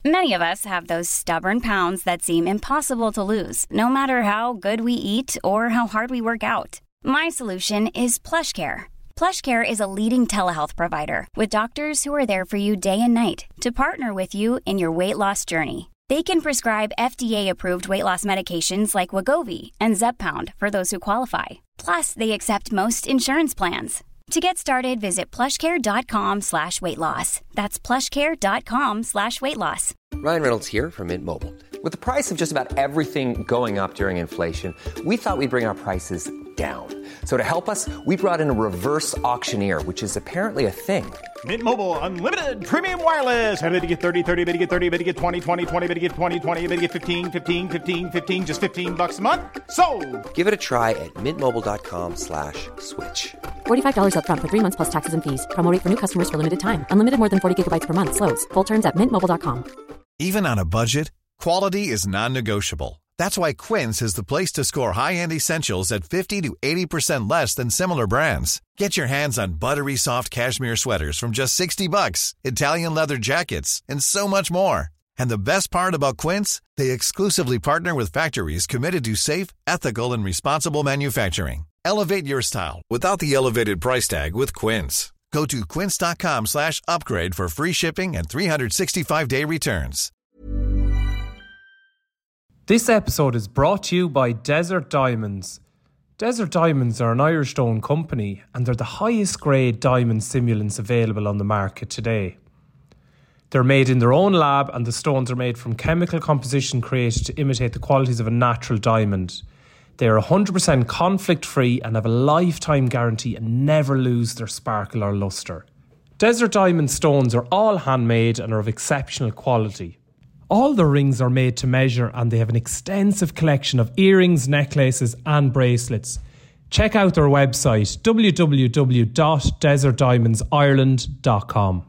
Many of us have those stubborn pounds that seem impossible to lose, no matter how good we eat or how hard we work out. My solution is PlushCare. PlushCare is a leading telehealth provider with doctors who are there for you day and night to partner with you in your weight loss journey. They can prescribe FDA-approved weight loss medications like Wegovy and Zepbound for those who qualify. Plus, they accept most insurance plans. To get started, visit plushcare.com/weightloss. That's plushcare.com/weightloss. Ryan Reynolds here from Mint Mobile. With the price of just about everything going up during inflation, we thought we'd bring our prices down. So to help us, we brought in a reverse auctioneer, which is apparently a thing. Mint Mobile Unlimited Premium Wireless. How to get 30, 30, how to get 30, how to get 20, 20, 20, how to get 20, 20, how to get 15, 15, 15, 15, just $15 a month? Sold! Give it a try at mintmobile.com/switch. $45 up front for 3 months plus taxes and fees. Promo rate for new customers for limited time. Unlimited more than 40 gigabytes per month. Slows full terms at mintmobile.com. Even on a budget, quality is non-negotiable. That's why Quince is the place to score high-end essentials at 50 to 80% less than similar brands. Get your hands on buttery soft cashmere sweaters from just $60, Italian leather jackets, and so much more. And the best part about Quince, they exclusively partner with factories committed to safe, ethical, and responsible manufacturing. Elevate your style without the elevated price tag with Quince. Go to quince.com/upgrade for free shipping and 365-day returns. This episode is brought to you by Desert Diamonds. Desert Diamonds are an Irish-owned company and they're the highest grade diamond simulants available on the market today. They're made in their own lab and the stones are made from chemical composition created to imitate the qualities of a natural diamond. They are 100% conflict-free and have a lifetime guarantee and never lose their sparkle or lustre. Desert Diamond stones are all handmade and are of exceptional quality. All the rings are made to measure and they have an extensive collection of earrings, necklaces and bracelets. Check out their website www.desertdiamondsireland.com.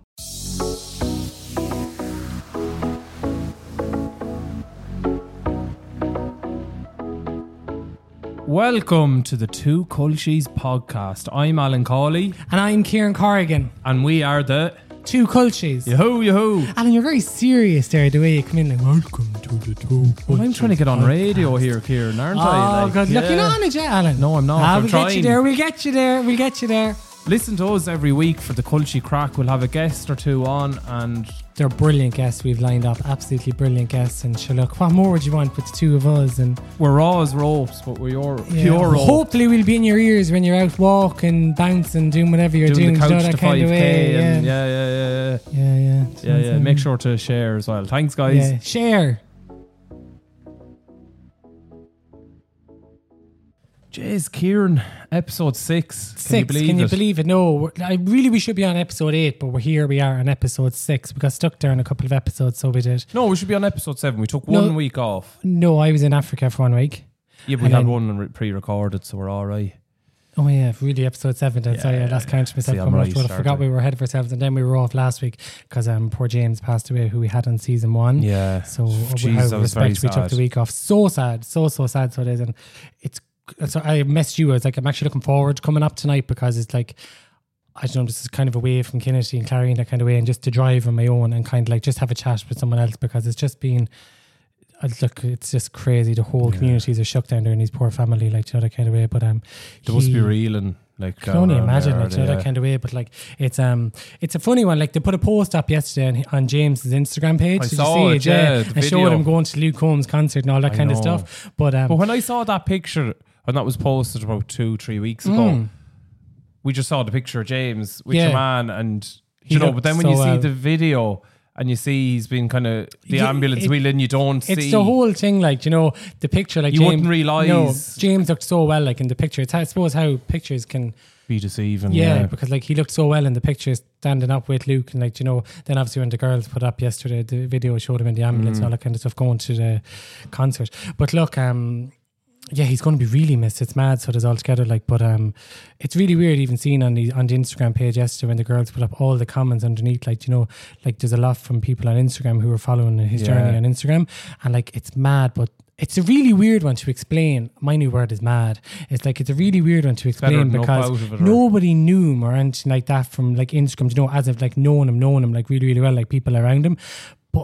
Welcome to the Two Culchies podcast. I'm Alan Cawley. And I'm Kieran Corrigan. And we are the Two Culchies. Yoo-hoo, yoo-hoo. Alan, you're very serious there, the way you come in like, welcome to the Two Culchies. Well, I'm trying to get on radio here, Kieran, aren't I? Oh, God. Look, you're not on it yet, Alan. No, I'm not. I'm we'll trying. We'll get you there. Listen to us every week for the Culchie Crack. We'll have a guest or two on and... They're brilliant guests we've lined up. Absolutely brilliant guests. And sure, look, what more would you want with the two of us? And we're raw as ropes, but we're pure ropes. Hopefully we'll be in your ears when you're out walking, bouncing, doing whatever you're doing. The couch that to kind 5K of way. Yeah. Make sure to share as well. Thanks, guys. Yeah. Share. Jeez, Kieran, episode 6. Can you believe it? No, we should be on episode 8, but we are on episode 6. We got stuck there in a couple of episodes, so we did. No, we should be on episode 7. We took one week off. No, I was in Africa for 1 week. Yeah, but we had one pre-recorded, so we're all right. Oh yeah, really episode 7 then. Yeah, that's counting myself. I forgot we were ahead of ourselves, and then we were off last week because poor James passed away, who we had on season 1. Yeah. So out of respect, we took the week off. So sad, so sad. So it is, and so I messaged you. I was like, I'm actually looking forward to coming up tonight because it's like, I don't know, this is kind of away from Kinnity and Clary in that kind of way, and just to drive on my own and kind of like just have a chat with someone else, because it's just been, look, it's just crazy. The whole communities are shook down there in his poor family, like, that kind of way. But they must be real and like. I can only imagine, that kind of way. But like, it's a funny one. Like, they put a post up yesterday on James's Instagram page. Did you see it? Yeah, I showed him going to Luke Combs' concert and all that kind of stuff. But when I saw that picture, and that was posted about 2-3 weeks ago, we just saw the picture of James with your man, and but then when you see the video and you see he's been kind of the ambulance wheeling, you don't see. It's the whole thing, like, the picture, like, you wouldn't realise. No, James looked so well, like, in the picture. It's, I suppose, how pictures can be deceiving. Yeah, because like he looked so well in the picture standing up with Luke, and like, then obviously when the girls put up yesterday, the video showed him in the ambulance and all that kind of stuff going to the concert. But look, yeah, he's going to be really missed. It's mad, so it is all together. Like, but it's really weird even seeing on the Instagram page yesterday when the girls put up all the comments underneath. Like, like there's a lot from people on Instagram who are following his journey on Instagram, and like it's mad. But it's a really weird one to explain. My new word is mad. It's like, it's a really weird one to explain because nobody knew him or anything like that from like Instagram. As of like knowing him like really, really well, like people around him.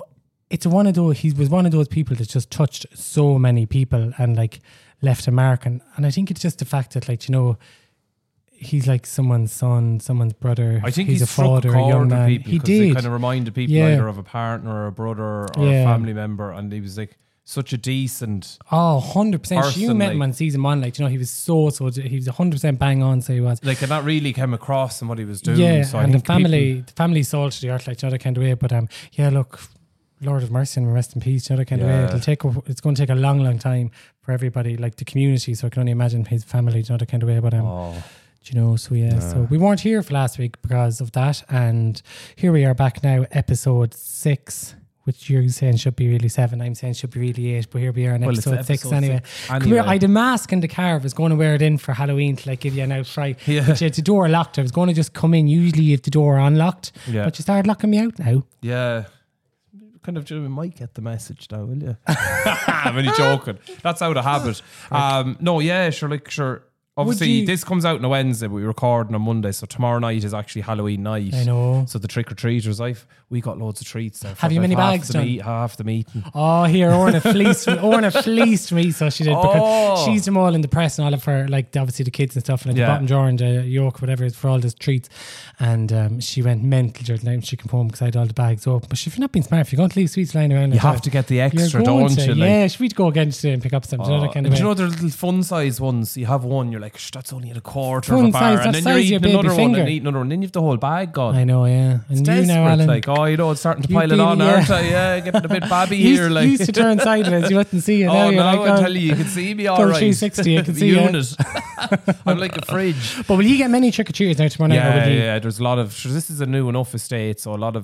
it's one of those. He was one of those people that just touched so many people and like left a mark. And I think it's just the fact that, like, you know, he's like someone's son, someone's brother. I think he's a struck father, a young man. people He They did. kind of reminded people either of a partner or a brother or a family member, and he was like such a decent. Oh, 100%. You met him like- on season 1, like, you know, he was he was 100% bang on, so he was. Like, and that really came across in what he was doing. Yeah, so I and the think people- family sold to the earth, like, you know, that kind of way. But yeah, look, Lord of mercy and rest in peace, you know, that kind of way. It's going to take a long, long time for everybody, like the community. So I can only imagine his family, you know, that kind of way. But you know, so yeah, so we weren't here for last week because of that, and here we are back now, episode 6. Which you're saying should be really 7. I'm saying should be really 8. But here we are in episode 6 anyway. Come here, I had a mask in the car. I was going to wear it in for Halloween to like give you an outfright. Yeah. But you had the door locked. I was going to just come in. Usually you have the door unlocked. Yeah. But you started locking me out now. Yeah. Kind of, you might get the message now, will you? I'm only joking. That's out of habit. No, yeah, sure. Obviously, this comes out on a Wednesday, but we record on a Monday, so tomorrow night is actually Halloween night. I know. So the trick-or-treaters, we got loads of treats there. Have you many bags done? Half them eaten. Oh, here, Orna fleeced me, so she did, because she's them all in the press and all of her, like, obviously the kids and stuff, and like the bottom drawer and the yoke, whatever, for all these treats. And she went mental during the night when she came home because I had all the bags open. But if you're not being smart, if you're going to leave sweets lying around, you have to get the extra, don't you? Yeah, should we go again today and pick up some? Do you know the little fun size ones? You have one, you're like, that's only a quarter of a bar, size, and then you're eating another one and eating another one, and then you have the whole bag gone. I know, yeah. And you now, Alan, like, you know, it's starting to pile it on, aren't I? Yeah, getting a bit babby here. You used to turn sideways, you wouldn't see it. Now I tell you can see me all right. 360, you can see unit. I'm like a fridge. But will you get many trick-or-treaters now tomorrow night? Yeah, there's a lot of, this is a new enough estate, so a lot of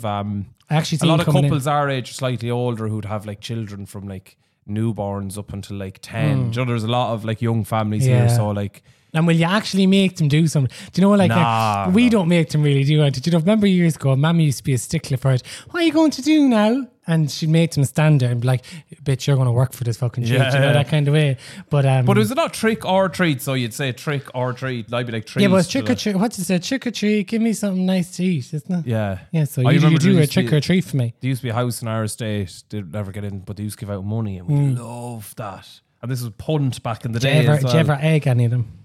couples our age, slightly older, who'd have like children from like newborns up until like 10. Do you know, there's a lot of like young families here, so like. And will you actually make them do something? Do you know, like, we don't make them really do it. Did you know, remember years ago, Mammy used to be a stickler for it. What are you going to do now? And she'd make them stand there and be like, bitch, you're going to work for this fucking treat. You know, that kind of way. But is it not trick or treat? So you'd say trick or treat. I'd be like treat. Yeah, but it's trick or treat. What's it say? Trick or treat, give me something nice to eat, isn't it? Yeah. Yeah, so you do a trick or treat for me. There used to be a house in our estate. They'd never get in, but they used to give out money, and we loved that. And this was punt back in the day. Did you ever egg any of them?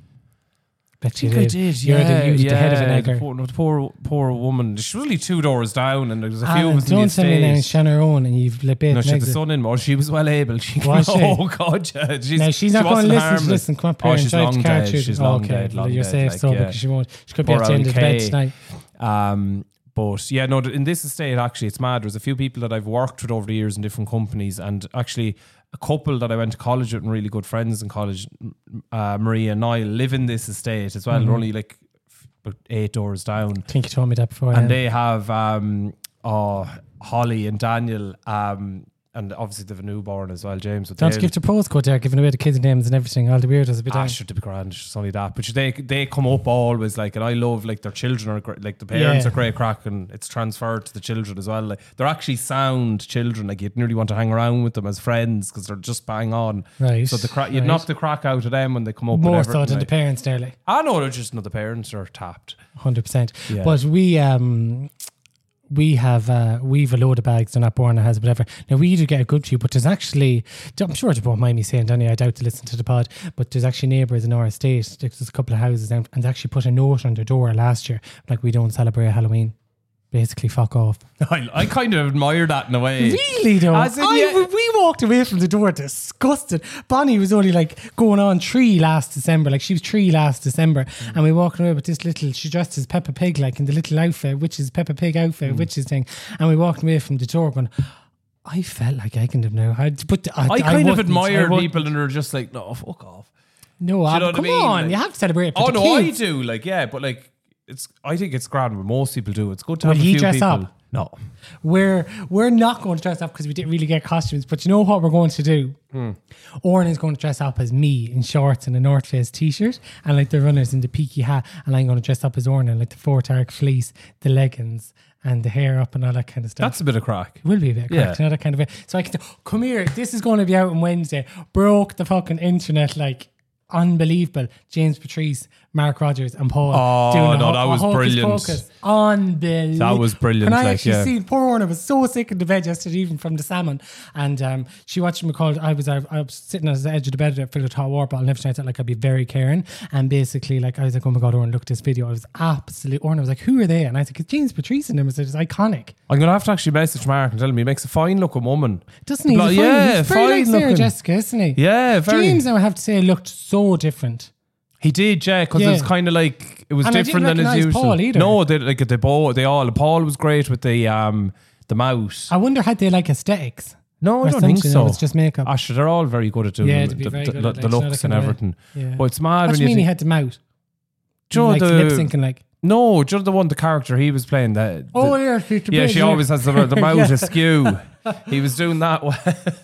Bet you did. I did, You're the head of an egger. Poor woman. She was only 2 doors down, and there was a few of us in the don't tell me now, Shannon Owen, and you've let bit. No, she had the son in more. She was well able. Oh God, yeah. She's not going to listen to this and come up here and try to catch you. She's long dead. You're safe, so because she won't. She could be at the end of the bed tonight. But yeah, no, in this estate, actually, it's mad. There's a few people that I've worked with over the years in different companies, and actually a couple that I went to college with and really good friends in college, Maria and Niall, live in this estate as well. They're only like about 8 doors down. I think you told me that before. And they have Holly and Daniel, and obviously they have a newborn as well, James. Don't give the postcode there, giving away the kids' names and everything. All the weirdos a bit. Should be grand. It's only that, but they come up always like, and I love like their children are great, like the parents are great crack, and it's transferred to the children as well. Like they're actually sound children. Like you'd nearly want to hang around with them as friends because they're just bang on. Right. So you'd knock the crack out of them when they come up. More so than the parents, nearly. I know they're just not the parents are tapped. 100%. Yeah. But we've a load of bags and that Borna has whatever. Now we do get a good few, but there's actually, I'm sure you won't mind me saying, Danny, I doubt to listen to the pod, but there's actually neighbours in our estate. There's a couple of houses and they actually put a note on their door last year, like, we don't celebrate Halloween. Basically, fuck off. I kind of admire that in a way. Really, though? We walked away from the door disgusted. Bonnie was only like going on 3 last December. Like she was 3 last December. And we walked away with this little, she dressed as Peppa Pig, like in the little outfit, which is Peppa Pig outfit, which is thing. And we walked away from the door going, I felt like egging them now. I kind of admire people and they're just like, no, fuck off. No, come on. Like, you have to celebrate it for the kids. I do. Like, yeah, but like, I think it's grand when most people do. It's good to have a few dress people. Up? No. We're not going to dress up because we didn't really get costumes. But you know what we're going to do? Oren is going to dress up as me in shorts and a North Face t-shirt and like the runners in the peaky hat. And I'm going to dress up as Oren in like the Fort Arc fleece, the leggings and the hair up and all that kind of stuff. That's a bit of crack. It will be a bit of crack. You know, that kind of way. So I can come here. This is going to be out on Wednesday. Broke the fucking internet like... unbelievable. James Patrice Mark Rogers and Paul. Oh, no, that was Hocus brilliant. Pocus. Unbelievable. That was brilliant. Can I like, actually yeah. see poor Orna was so sick in the bed yesterday, even from the salmon. And she watched me called. I was sitting at the edge of the bed, filled with hot water bottle, and everything. I thought like I'd be very caring. And basically, like I was like, oh my god, Orna, look at this video. I was absolutely. Orna was like, who are they? And I was like, it's James Patrice and them. I said, it's iconic. I'm gonna have to actually message Mark and tell him he makes a fine looking woman. Doesn't he? Like, He's very like fine Sarah looking. Jessica, isn't he? Yeah, very. James, I have to say, looked so different. He did, yeah, because it was kind of like it was And I different didn't than his recognise usual. Paul either. No, they all. Paul was great with the mouse. I wonder had they like aesthetics? No, Or I don't think something, so. or it's just makeup. Actually, they're all very good at doing Yeah, the, they'd be very the, good the, at, the like, looks you know, and kind of- everything. yeah. But it's mad What when do you mean he think- had them out? Joe, Like lip syncing, like. No, Joe, the one, the character he was playing. Yeah, She always has the mouth Yeah. askew. He was doing that one.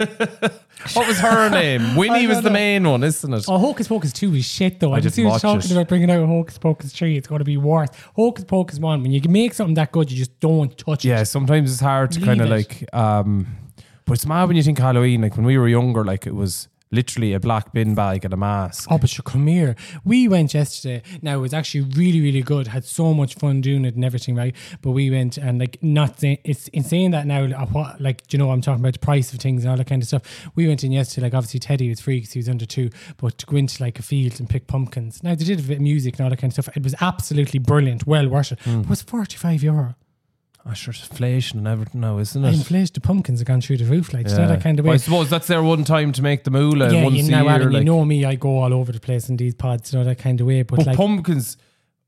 What was her name? Winnie was the main one, isn't it? Oh, Hocus Pocus 2 is shit though. I I'm didn't seriously watch talking it. about bringing out Hocus Pocus 3. It's going to be worse. Hocus Pocus 1, when you can make something that good, you just don't touch Yeah, it. sometimes it's hard to Leave kind of it. like. But it's mad when you think Halloween. Like when we were younger, like it was literally a black bin bag and a mask. Oh, but sure, come here. We went yesterday. Now, it was actually really, really good. Had so much fun doing it and everything, right? But we went and like, not saying, it's insane that now, what, like, do you know, I'm talking about the price of things and all that kind of stuff. We went in yesterday, like, obviously Teddy was free because he was under 2, but to go into like a field and pick pumpkins. Now, they did a bit of music and all that kind of stuff. It was absolutely brilliant, well worth it. But it was €45. Oh, sure, it's inflation and everything now, isn't it? Inflation, the pumpkins have gone through the roof, like, that kind of way. Well, I suppose that's their one time to make the moolah Yeah, once you a know, year. Adam, you like. know me, I go all over the place in these pods, you know, that kind of way. But like, pumpkins,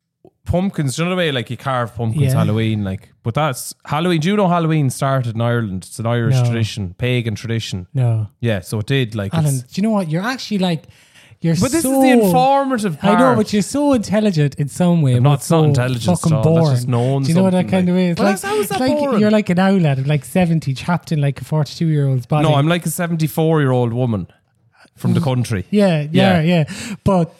do you know the way like you carve pumpkins Yeah. Halloween, like? But that's Halloween. Do you know Halloween started in Ireland? It's an Irish No. tradition, pagan tradition. no. Yeah, so it did. Like, Alan, it's, do you know what? You're actually like, but this is the informative part. I know, but you're so intelligent in some way. I'm but not so intelligent at fucking all. That's boring. just knowing Do you know what that something, kind of like- way? It's Well, like, how is it's that like boring? you're like an outlet of like 70 trapped in like a 42-year-old's body. No, I'm like a 74-year-old woman from the country. Yeah. But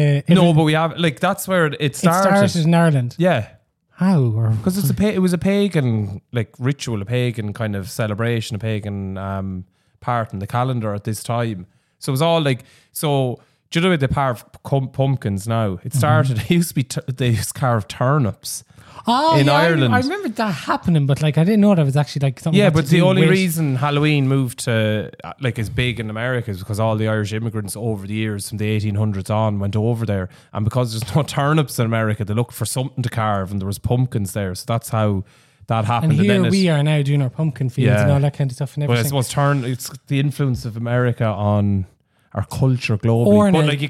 But we have like that's where it started. It started in Ireland. Yeah. How? Or Because it was a pagan like ritual, a pagan kind of celebration, a pagan part in the calendar at this time. So it was all like, so do you know they carve pumpkins now? It started. It used to be they used to carve turnips. In Ireland. I remember that happening, but like I didn't know that was actually like something. Yeah, had but to the do only with- reason Halloween moved to like as big in America is because all the Irish immigrants over the years from the 1800s on went over there, and because there's no turnips in America, they looked for something to carve, and there was pumpkins there, so that's how that happened. And here then we are now doing our pumpkin fields and all that kind of stuff and But I everything. suppose it's the influence of America on our culture globally. Or but now- like you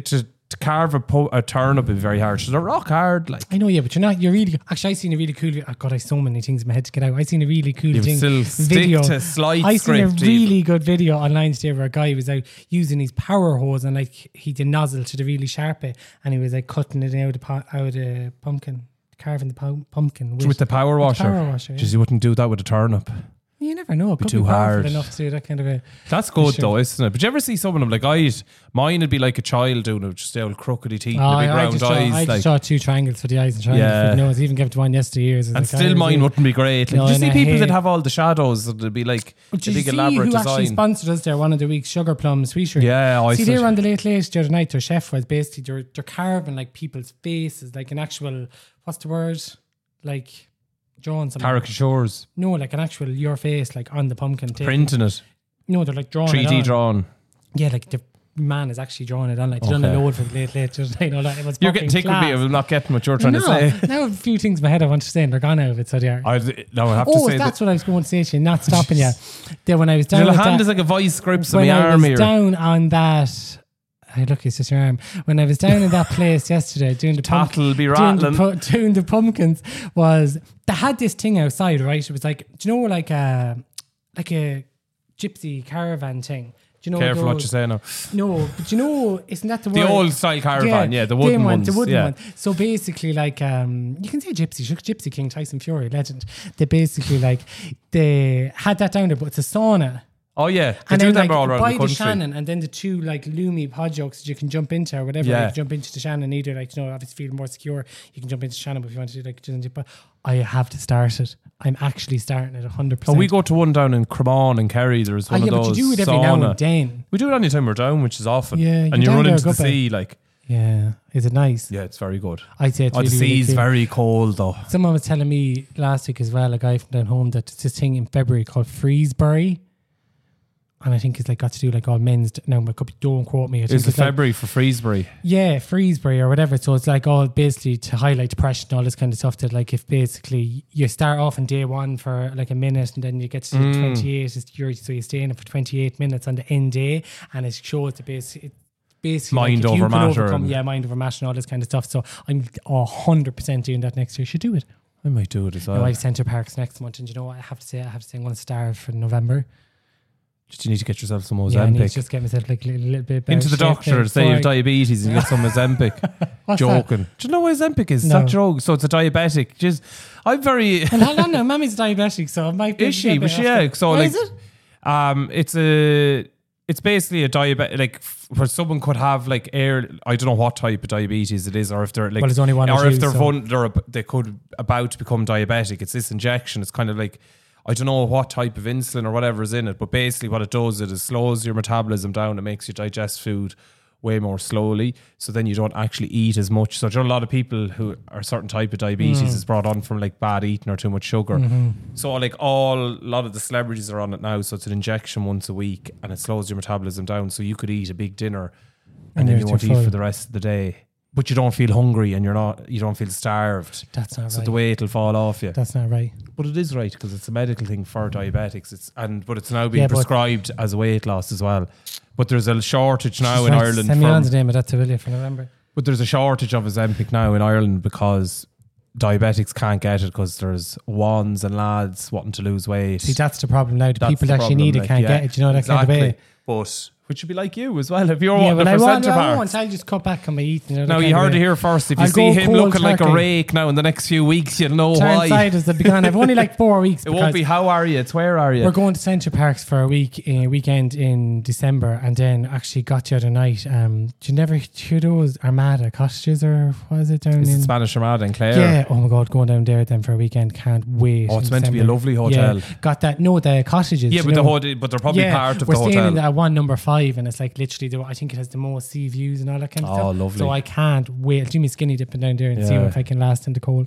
to carve a turnip is very hard. So they're rock hard. Like I know, yeah, but you're really. Actually, I seen a really cool. Oh God, I have so many things in my head to get out. I seen a really cool You thing. still stick video. to slide I seen a script, really good video online today where a guy was out using his power hose and like he did nozzle to the really sharp bit, and he was like cutting it out of the pumpkin, carving the pumpkin with the power washer. Power washer, yeah. Just you wouldn't do that with a turnip. You never know. It could too be powerful hard. enough to do that kind of a. That's good Sure. though, isn't it? But you ever see someone like mine would be like a child doing it, just the old crookedy teeth, Oh, and the big I round just eyes. I just saw 2 triangles for the eyes and triangles Yeah. for the nose. Even gave it to one yesterday years. and still mine wouldn't be great. Like, No, do you and see I people hate- that have all the shadows? That'd be like a Did you big see elaborate who actually design. sponsored us there one of the week's Sugar Plum Sweetery? Yeah, I see saw- they were on the Late the other night. Their chef was basically they're carving like people's faces, like an actual, what's the word, like drawing something. Caricatures, No, like an actual your face, like on the pumpkin. taking- printing it, No, they're like drawing it 3D on. drawn. Yeah, like the man is actually drawing it on. Like they done a Okay. load for the Late the other night. All that. It was You're fucking getting tickled me. class. I'm not getting what you're trying to say. Now a few things in my head I want to say and they're gone out of it, so they are. I have to Oh, say that's that what I was going to say to you, not stopping you. Then when I was down your with hand that, is like a vice grips on when my I arm was here. down on that, hey, look, it's just your arm. When I was down in that place yesterday doing the Tattle be doing the, rattling. doing the pumpkins, was they had this thing outside, right? It was like, do you know, like a gypsy caravan thing. Do you know Careful what those- you say now. No, but you know, isn't that the The word? old style caravan, yeah, the wooden them ones, The wooden yeah. one. So basically, like, you can say gypsy. Look, Gypsy King, Tyson Fury, legend. They basically, like, they had that down there, but it's a sauna. Oh yeah, they And do then, that like, all around by the the country. Shannon, and then the 2, like, loomy pod jokes that you can jump into or whatever. Yeah. You can jump into the Shannon either, like, you know, obviously feel more secure. You can jump into Shannon, but if you want to do, like, but I have to start it. I'm actually starting it 100%. Oh, we go to one down in Cremon and Kerry. There's one of yeah, those. but you do it every sauna. now and then. We do it anytime we're down, which is often. Yeah, and you you're run down into there, the go back. sea, like Yeah. Is it nice? Yeah, it's very good. I'd say it's The really, really sea's cool. very cold though. Someone was telling me last week as well, a guy from down home, that it's this thing in February called Freezebury. And I think it's like got to do like all men's. Now, don't quote me. I think Is it it's like, February for Freezebury? yeah, Freezebury or whatever. So it's like all basically to highlight depression and all this kind of stuff. That like if basically you start off on day one for like a minute and then you get to 28, so you stay in it for 28 minutes on the end day, and it shows the basically Mind like if you over can matter overcome, and- mind over matter and all this kind of stuff. So I'm 100% doing that next year. You should do it. I might do it as well. I have Centre Parks next month, and you know what I have to say? I'm going to starve for November. Just you need to get yourself some Yeah, I need to Ozempic. just get myself like a little bit better Into the shape doctor, then say you before have diabetes and you get some Ozempic. What's Joking. Do you know what Ozempic is? It's No. that drug. So it's a diabetic. Just, I'm very... And hold on now, Mammy's diabetic, so I might be. Is she? But yeah, so What like... is it? It's basically a diabetic, like where someone could have like I don't know what type of diabetes it is, or if they're like, Well, there's only one or or if two, they're so- they could about to become diabetic. It's this injection. It's kind of like, I don't know what type of insulin or whatever is in it, but basically what it does is it slows your metabolism down. It makes you digest food way more slowly, so then you don't actually eat as much. So there are a lot of people who are a certain type of diabetes is brought on from like bad eating or too much sugar. So like a lot of the celebrities are on it now. So it's an injection once a week, and it slows your metabolism down. So you could eat a big dinner, and then you you're won't too eat full. for the rest of the day. But you don't feel hungry, and you don't feel starved. That's not So right. the weight will fall off you. That's not right. But it is right, because it's a medical thing for diabetics. But it's now being Yeah, but- prescribed as a weight loss as well. But there's a shortage now She's in right, Ireland. Send me on the from- name of that to Willie for November. But there's a shortage of Ozempic now in Ireland because diabetics can't get it, because there's wands and lads wanting to lose weight. See, that's the problem now. The That's people the that actually problem, need it like, can't yeah, get it. You know, that exactly. kind of way. But which would be like you as well if you're Yeah, wanting well, it I for want. Centre I Parks. won't. I'll just cut back on my eating. You know, Now that you kind of heard it way. here first. If you I'll see go him cold looking like a turkey. rake now in the next few weeks, you'll know why. Downsiders will be gone. I've only like 4 weeks. It won't be how are you, it's where are you. We're going to Centre Parks for a weekend in December, and then actually got the other night. Do you never hear those Armada cottages, or what is it down It's in the Spanish Armada in Clare. Yeah, oh my God, going down there then for a weekend. Can't wait. Oh, it's in meant to be a December. lovely hotel. Yeah, got that. No, the cottages. Yeah, you but know. but they're probably part of we're the staying hotel. in that one number 5, and it's like literally, I think it has the most sea views and all that kind of Oh, stuff. lovely. So I can't wait. Do me skinny dipping down there and see Yeah. if I can last in the cold.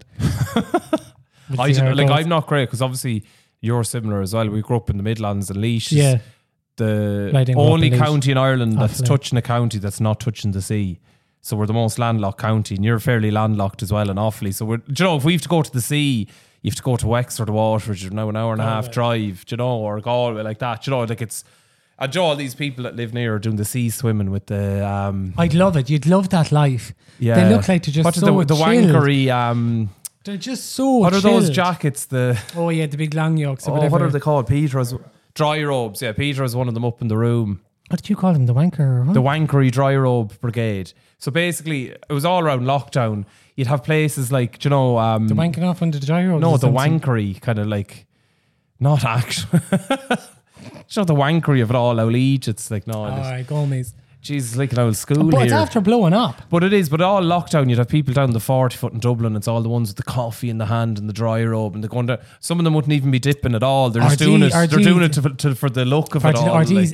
We'll I see how don't, it like goes. I'm not great, because obviously you're similar as well. We grew up in the Midlands, and Laois is Yeah. the I didn't grow up only in Laois. county in Ireland that's Awfully. touching a county that's not touching the sea. So we're the most landlocked county, and you're fairly landlocked as well, and awfully. So we're, do you know, if we have to go to the sea, you have to go to Wexford or the Waterford, now an hour and a half drive, do you know, or Galway, like that. Do you know, like it's. And do you know, all these people that live near are doing the sea swimming with the I'd love it. You'd love that life. yeah. They look like they're just what is so the chilled. wankery They're just so what are those chilled. jackets, the Oh yeah, the big long yokes or oh, whatever. what are they called? Peter's dry robes. Yeah, Peter has one of them up in the room. What do you call them? The wanker? Or what? The wankery dry robe brigade. So basically, it was all around lockdown. You'd have places like, do you know, The wanking off under the dry robes no, or the something? wankery kind of like, not actually. It's not the wankery of it all. Old Egypt's like, no, Alright, Gomez. Jesus, like an old school But here. it's after blowing up. But it is, but all lockdown, you'd have people down the 40 foot in Dublin. It's all the ones with the coffee in the hand and the dry robe, and they're going down. Some of them wouldn't even be dipping at all. They're just doing it. They're doing it for the look of it all. Are these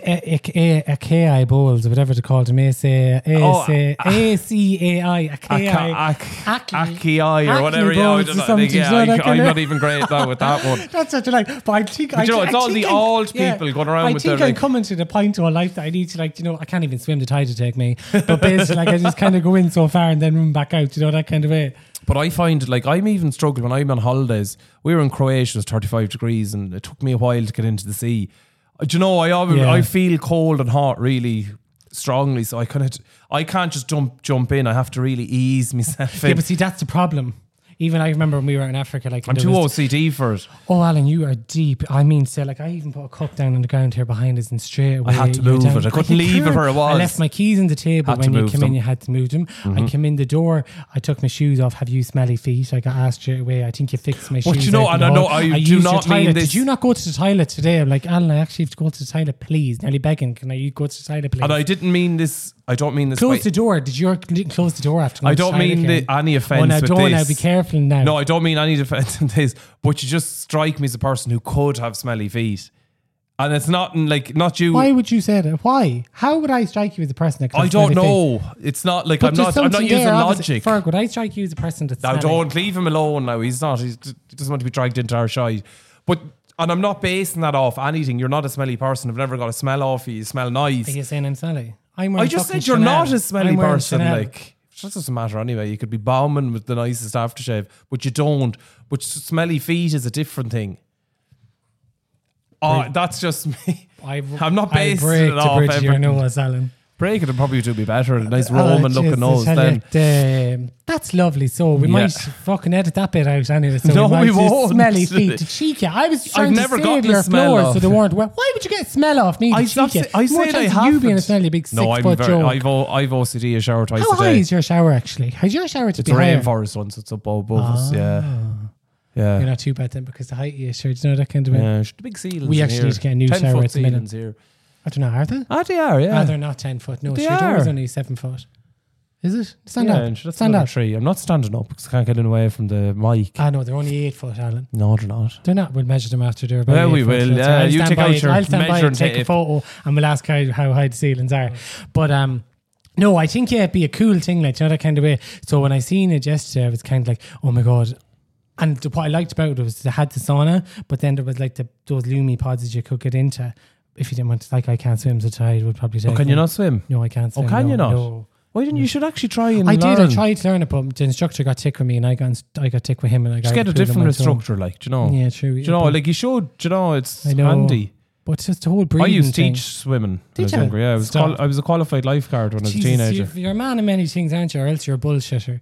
AKI bowls or whatever they call them? ACAI, Aki or whatever. Acne Yeah, I bowls don't or know. something, Yeah, you know, that I'm kind of- not even great now with that one. That's what you like. But I think, But you know, it's all the old people going around with I think their, I'm like- coming to the point of a life that I need to, like, you know, I can't even swim the tide to take me. But basically, like, I just kind of go in so far and then run back out, you know, that kind of way. But I find, like, I'm even struggling when I'm on holidays. We were in Croatia, it was 35 degrees, and it took me a while to get into the sea. Do you know, I feel cold and hot really strongly, so I can't just jump in. I have to really ease myself in. Yeah, but see, that's the problem. Even I remember when we were in Africa, like, I'm there too was- OCD for it. Oh, Alan, you are deep. I mean, say, like, I even put a cup down on the ground here behind us, and straight away had to you're move down. it. I couldn't You leave it can't. where it was. I left my keys on the table Had to when you move came in. them. You had to move them. I came in the door. I took my shoes off. Have you smelly feet? I got asked straight away. I think you fixed my But shoes. you know, out in and I the know hall. I do used your not mean toilet. this- Did you not go to the toilet today? I'm like, Alan, I actually have to go to the toilet, please. Nearly begging. Can I go to the toilet, please? And I didn't mean this. I don't mean this. Close by- the door. Didn't close the door after? I going to don't the toilet mean again? any offence Oh, now with don't. this. Now be careful now. No, I don't mean any defence in this. But you just strike me as a person who could have smelly feet, And it's not you. Why would you say that? Why? How would I strike you as a person that I don't know. It's not like I'm not using logic. Ferg, would I strike you as a person that's now don't leave him alone now. He doesn't want to be dragged into our shite. And I'm not basing that off anything. You're not a smelly person. I've never got a smell off you. You smell nice. Are you saying I'm smelly? I just said you're not a smelly person. Like, that doesn't matter anyway. You could be bombing with the nicest aftershave, but you don't. But smelly feet is a different thing. Oh, that's just me. I'm not basing it off everything. Your nose, Alan. Break it and probably do be better. A nice Roman looking nose then. That's lovely. So we might fucking edit that bit out anyway. So no, we won't. Smelly feet to cheek you. I was trying I've to never gotten your a smell floors off. So they weren't well. Why would you get a smell off me to cheek you? I said I haven't. You being a smelly big 6-foot joke. I've OCD a shower twice a day. How high is your shower actually? How's your shower to be higher? It's a rainforest one, so it's up above us. Yeah. You're not too bad then because the height you sure. Do you know that kind of way? Yeah, the big ceilings. We actually need to get a new shower at the minute. Here. I don't know, are they? Oh, they are, yeah. They're not 10 foot. No, they your door is only 7 foot. Is it? Stand up. Stand up. Tree. I'm not standing up because I can't get in away from the mic. No, they're only 8 foot, Alan. No, they're not. They're not. We'll measure them after they're about 8 we foot. will. Yeah, you take out your I'll stand by and take tape. a photo and we'll ask how high the ceilings are. But no, I think it'd be a cool thing, like, you know, that kind of way. So when I seen it yesterday, I was kind of like, oh my God. And what I liked about it was they had the sauna, but then there was like those Lumi pods that you could get into. If you didn't want to, like, I can't swim, so Tide would probably take. Can you not swim? No, I can't swim. Oh, can you not? No. Why didn't you should actually try and I learn? did. I tried to learn it, but the instructor got tick with me, and I got tick with him, and I just get a different instructor, like, do you know? Yeah, true. Do you know, like you should. Do you know, it's handy. But it's just the whole breathing. I used to thing. teach swimming. Did when I was younger. Yeah, I was a qualified lifeguard when I was a teenager. You're a man of many things, aren't you? Or else you're a bullshitter.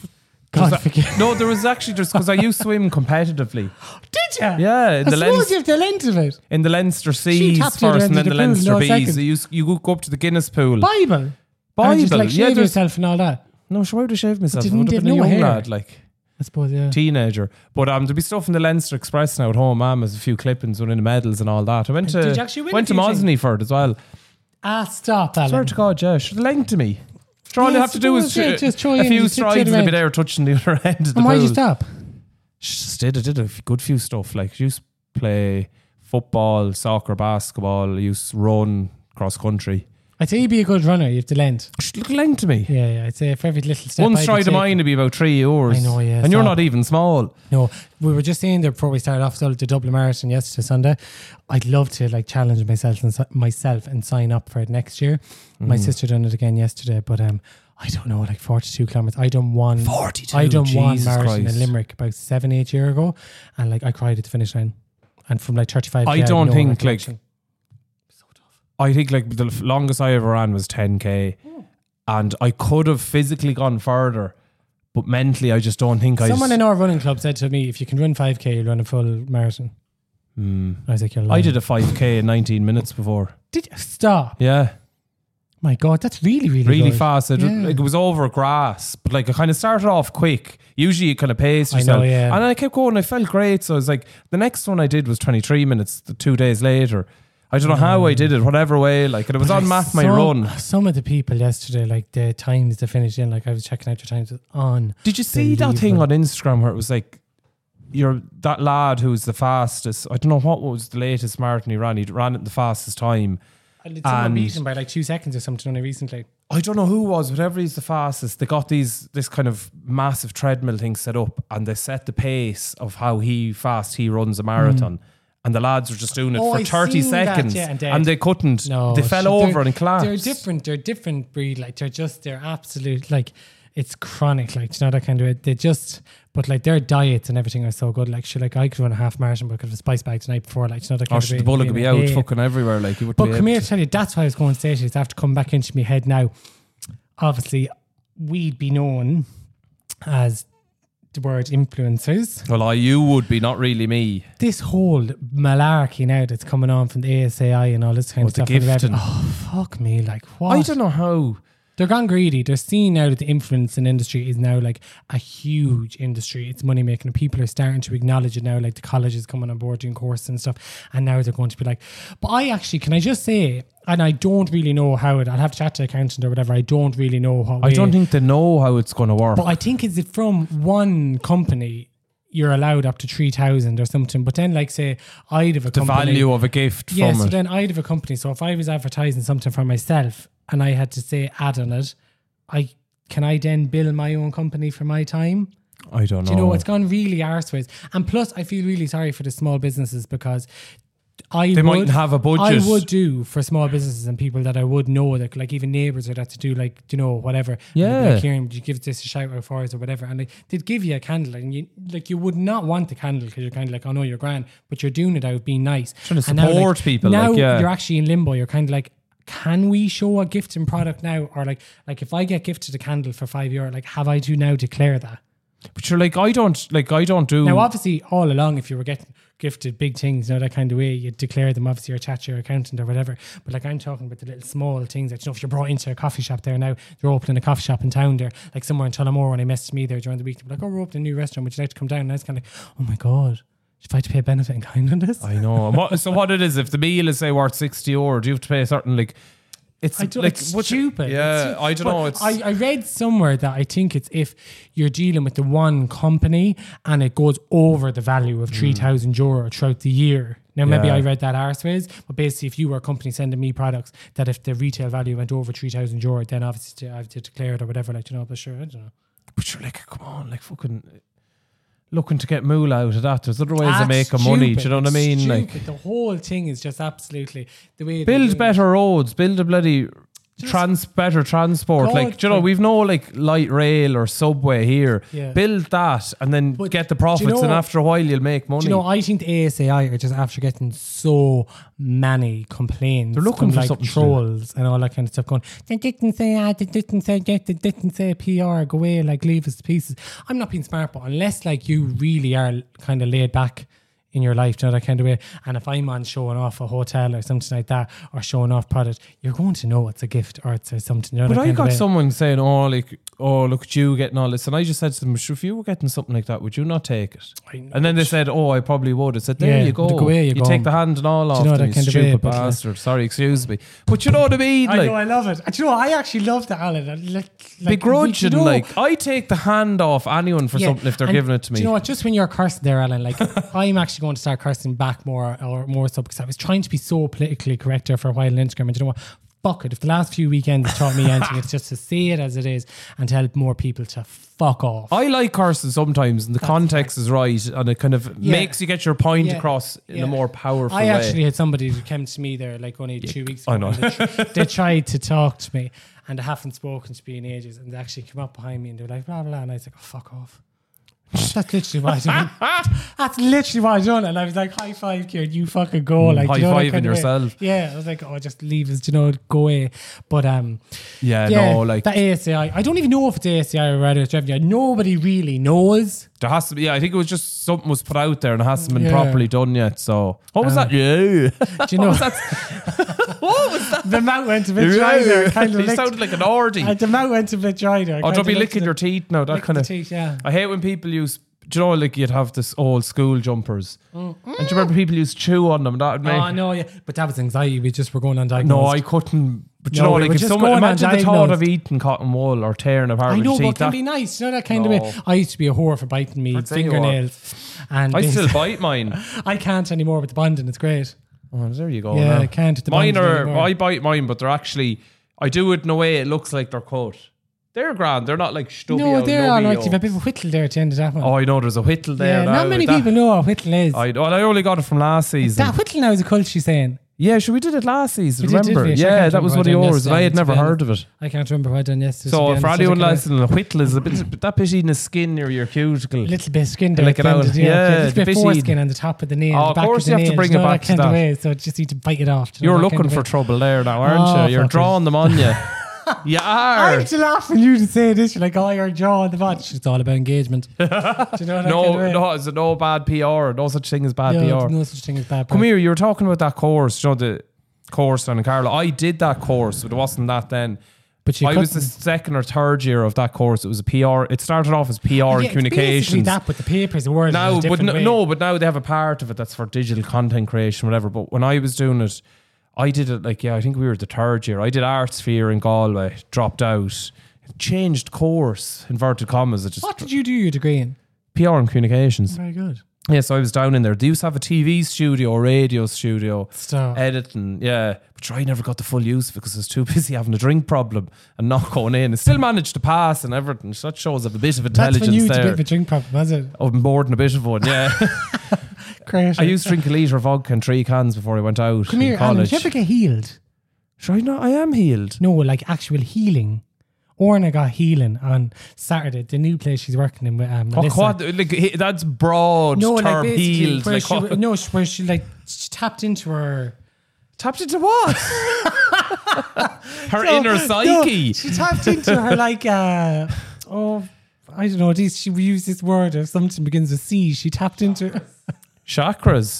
God forgive. No, there was actually just because I used to swim competitively. Did you? Yeah, I suppose you have the length of it. In the Leinster C's first, and then the Leinster B's. You go up to the Guinness pool. Bible. And just like shave yourself and all that. No, sure, I would have shaved myself. I Didn't would have been a young lad, like. I suppose, yeah. Teenager. But there'd be stuff in the Leinster Express now at home. Mum has a few clippings, winning the medals and all that. I went to Mosney for it as well. Stop, Alan. Swear to God, yeah. Should have linked to me. All you have to do is just throw a few strides and be there touching the other end of the pool. And why did you stop? Just did a good few stuff. Like, used to play football, soccer, basketball. Used to run cross country. I'd say you'd be a good runner. You have the length. Look length to me. Yeah. I'd say for every little step. One stride of mine would be about 3 hours. I know, yeah. And you're not even small. No, we were just saying there before we started off the Dublin Marathon yesterday, Sunday. I'd love to like challenge myself and sign up for it next year. My sister done it again yesterday, but I don't know, like 42 kilometers. I done one 42. I done one Jesus marathon Christ. in Limerick about 7-8 years ago, and like I cried at the finish line. And from like 35, I don't think like. I think like the longest I ever ran was 10k, and I could have physically gone further, but mentally I just don't think Someone in our running club said to me, if you can run 5k, you'll run a full marathon. I was like, you're lying. I did a 5k in 19 minutes before. Did you? Stop. Yeah. My God, that's really good. Fast. It was over grass, but like I kind of started off quick. Usually you kind of pace yourself. I know, yeah. And then I kept going. I felt great. So I was like, the next one I did was 23 minutes 2 days later. I don't know how I did it, whatever way, like, and it was on Map My Run. Some of the people yesterday, like the times they finished in, like I was checking out your times on. Did you see that thing on Instagram where it was like, that lad who was the fastest, I don't know what was the latest marathon he ran it the fastest time. And someone beat him by like 2 seconds or something only recently. I don't know who was, whatever he's the fastest, they got this kind of massive treadmill thing set up, and they set the pace of how fast he runs a marathon. And the lads were just doing it for 30 seconds. And they couldn't. No, they fell over and collapsed. They're different breed. Like, they're absolute, like, it's chronic. Like, you know, that kind of, they just, but like their diets and everything are so good. Like, I could run a half marathon, but I could have a spice bag tonight before. Like, you know, that kind of. The bullet could be out fucking everywhere. Like, you would. But come here to tell you, that's why I was going to say to you. It's after come back into my head now. Obviously, we'd be known as the word influencers. Well, you would be, not really me. This whole malarkey now that's coming on from the ASAI and all this kind of stuff. Oh, fuck me. Like, what? I don't know how. They're gone greedy. They're seeing now that the influencing industry is now like a huge industry. It's money making, and people are starting to acknowledge it now. Like the colleges coming on board doing courses and stuff, and now they're going to be like. But can I just say, and I don't really know how I'll have to chat to an accountant or whatever. I don't really know how. I don't think they know how it's going to work. But I think it's from one company you're allowed up to 3,000 or something. But then, like, say, I'd have a The company. value of a gift Yeah, from so it. then I'd have a company. So if I was advertising something for myself and I had to say add on it, can I then bill my own company for my time? I don't know. Do you know, it's gone really arseways. And plus, I feel really sorry for the small businesses because They mightn't have a budget. I would do for small businesses and people that I would know, that like even neighbours or that to do like, you know, whatever. Yeah. And they'd be like, Kieran, would you give this a shout out for us or whatever? And they'd give you a candle, and you would not want the candle because you're kind of like, oh no, you're grand, but you're doing it out of being nice. Trying to And now, support people, Now like, yeah. you're actually in limbo. You're kind of like, can we show a gifting product now? Or like if I get gifted a candle for €5, like have I to now declare that? But you're like, I don't do. Now, obviously, all along, if you were getting gifted big things, you know, that kind of way, you declare them, obviously, or chat to your accountant or whatever. But like, I'm talking about the little small things that, you know, if you're brought into a coffee shop there now, they're opening a coffee shop in town there, like somewhere in Tullamore, when they messaged me there during the week, they're like, oh, we're opening a new restaurant, would you like to come down? And I was kind of like, oh my God, if I had to pay a benefit in kind on this? I know. And what it is, if the meal is, say, worth €60, do you have to pay a certain, like, it's like, it's stupid. Yeah, It's I don't know. It's I read somewhere that I think it's if you're dealing with the one company and it goes over the value of €3,000 throughout the year. Now, maybe Yeah. I read that arseways, but basically, if you were a company sending me products, that if the retail value went over €3,000, then obviously I have to declare it or whatever. Like, you know, but sure, I don't know. But you're like, come on, like fucking looking to get moolah out of that. There's other ways of making money. Do you know what I mean? Stupid. Like, the whole thing is just absolutely the way. build better roads, build a bloody better transport. God, like, do you know, we've no like light rail or subway here. Yeah. Build that and then But get the do you profits, know- and after a while you'll make money. Do you know, I think the ASAI are just after getting so many complaints. They're looking from, for like something to trolls and all that kind of stuff going, they didn't say ad, they didn't say get, they didn't say PR, go away, like leave us to pieces. I'm not being smart, but unless like you really are kind of laid back in your life, you know, that kind of way. And if I'm on showing off a hotel or something like that, or showing off product, you're going to know it's a gift or it's something. You know, But that I kind of got way. someone saying, oh, look at you getting all this. And I just said to them, if you were getting something like that, would you not take it? And then they said, oh, I probably would. I said, there Yeah, you go. go away, you go take home. the hand and all Do off you know them, that you kind of way, stupid but like- bastard. Sorry, excuse me. But you know what I mean? I Like, know, I love it. Do you know, I actually love that, Alan. Like, begrudging, you know- like, I take the hand off anyone for Yeah, something if they're and giving it to me. Do you know what? Just when you're cursing there, Alan, like I'm actually going to start cursing back more so because I was trying to be so politically correct there for a while on Instagram. And you know what? Fuck it. If the last few weekends taught me anything, it's just to say it as it is and to help more people to fuck off. I like cursing sometimes, and the context is right, and it kind of makes you get your point across in a more powerful I way. actually had somebody who came to me there like only 2 weeks ago. I know. and They tried to talk to me and they haven't spoken to me in ages, and they actually came up behind me and they were like, blah, blah, blah. And I was like, oh, fuck off. That's literally what I done. That's literally what I done. And I was like, high five, Kieran, you fucking go. Like, high you know, that fiving kind of way. yourself. Yeah, I was like, oh, just leave us, you know, go away. But no, like, that ASAI, I don't even know if it's ASAI or whether it's revenue. Nobody really knows. there has to be. Yeah, I think it was just something was put out there and it hasn't been Yeah. properly done yet. So what was that? Yeah, Do you know what was that? the mouth went a bit dry there? Kind of You sounded like an ordy. the mouth went a bit dry there. Oh, Kind don't of be licked licking it. your teeth now. That Lick kind the of. teeth, yeah. I hate when people use. Do you know, like you'd have this old school jumpers, and do you remember people used to chew on them? That would make. Oh, no, yeah. But that was anxiety. We just were going on No, I diagnosed. couldn't. But you No, know, we like were if just someone going imagine the thought undiagnosed. of eating cotton wool or tearing apart I with know, your but teeth. it can That, be nice. You know, that kind of way. I used to be a whore for biting me I'd say you are. fingernails. And I still bite mine. I can't anymore with the bonding. It's great. Oh, there you go. Yeah, now. I can't. The Mine bonding are. anymore. I bite mine, but they're actually. I do it in a way it looks like they're cut. They're grand. They're not like stubby. No, or they're all nubby right. or- You've a bit of a whittle there at the end of that one. Oh, I know. There's a whittle there. yeah, now. not many That- people know what whittle is. I only got it from last season. That whittle now is a cult, she's saying. Yeah, sure, we did it last season. We did, Remember? didn't we? I Yeah, can't that was one of remember what I done yours. And I yesterday, had to never be heard honest. of it. I can't remember what I done yesterday. So to be for honest, anyone I listening, a whittle is a bit that bit in the skin near your cuticle. little bit of skin there. Like at it the end out. of the- Yeah, okay, the little bit of bit foreskin in. on the top of the nail. Oh, the of back course of the you have to nail, bring you it know, back that to kind of that. way. So just need to bite it off. you know, You're that looking kind of for way. trouble there now, aren't Oh, you? You're fuck it. drawing them on you. You are. I'm still laughing you to say this. You're like, oh, you're drawing the botch. It's all about engagement. Do you know that kind of way? No, it's no bad PR. No such thing as bad Yeah, PR. there's no such thing as bad. Come here, you were talking about that course, you know, the course down in Carlow. I did that course, but it wasn't that then. But you I was the couldn't- second or third year of that course. It was a PR. It started off as PR Yeah, and it's basically communications. that, but the papers, the word Now, is a but different way. but now they have a part of it that's for digital content creation, whatever. But when I was doing it, I did it like, I think we were the third year. I did Artsphere in Galway, dropped out, changed course, inverted commas. It just What did you do your degree in? PR and communications. Very good. Yeah, so I was down in there. They used to have a TV studio, a radio studio, Stop. editing. Yeah, but I never got the full use of it because I was too busy having a drink problem and not going in. I still managed to pass and everything. So that shows I've a bit of intelligence That's when you had a there. bit of a drink problem, was it? Oh, more than a bit of one, yeah. Great. I used to drink a litre of vodka and 3 cans before I went out Come in here, Alan, college. did you ever get healed? Sure, I am healed. No, like actual healing. Orna got healing on Saturday. The new place she's working in with Melissa. What? Like, that's broad No, term like basically, healed. where Like, she, what? no, where she like she tapped into her. Tapped into what? Her inner psyche. No, she tapped into her like I don't know. She used this word or something begins with C. She tapped into. Chakras.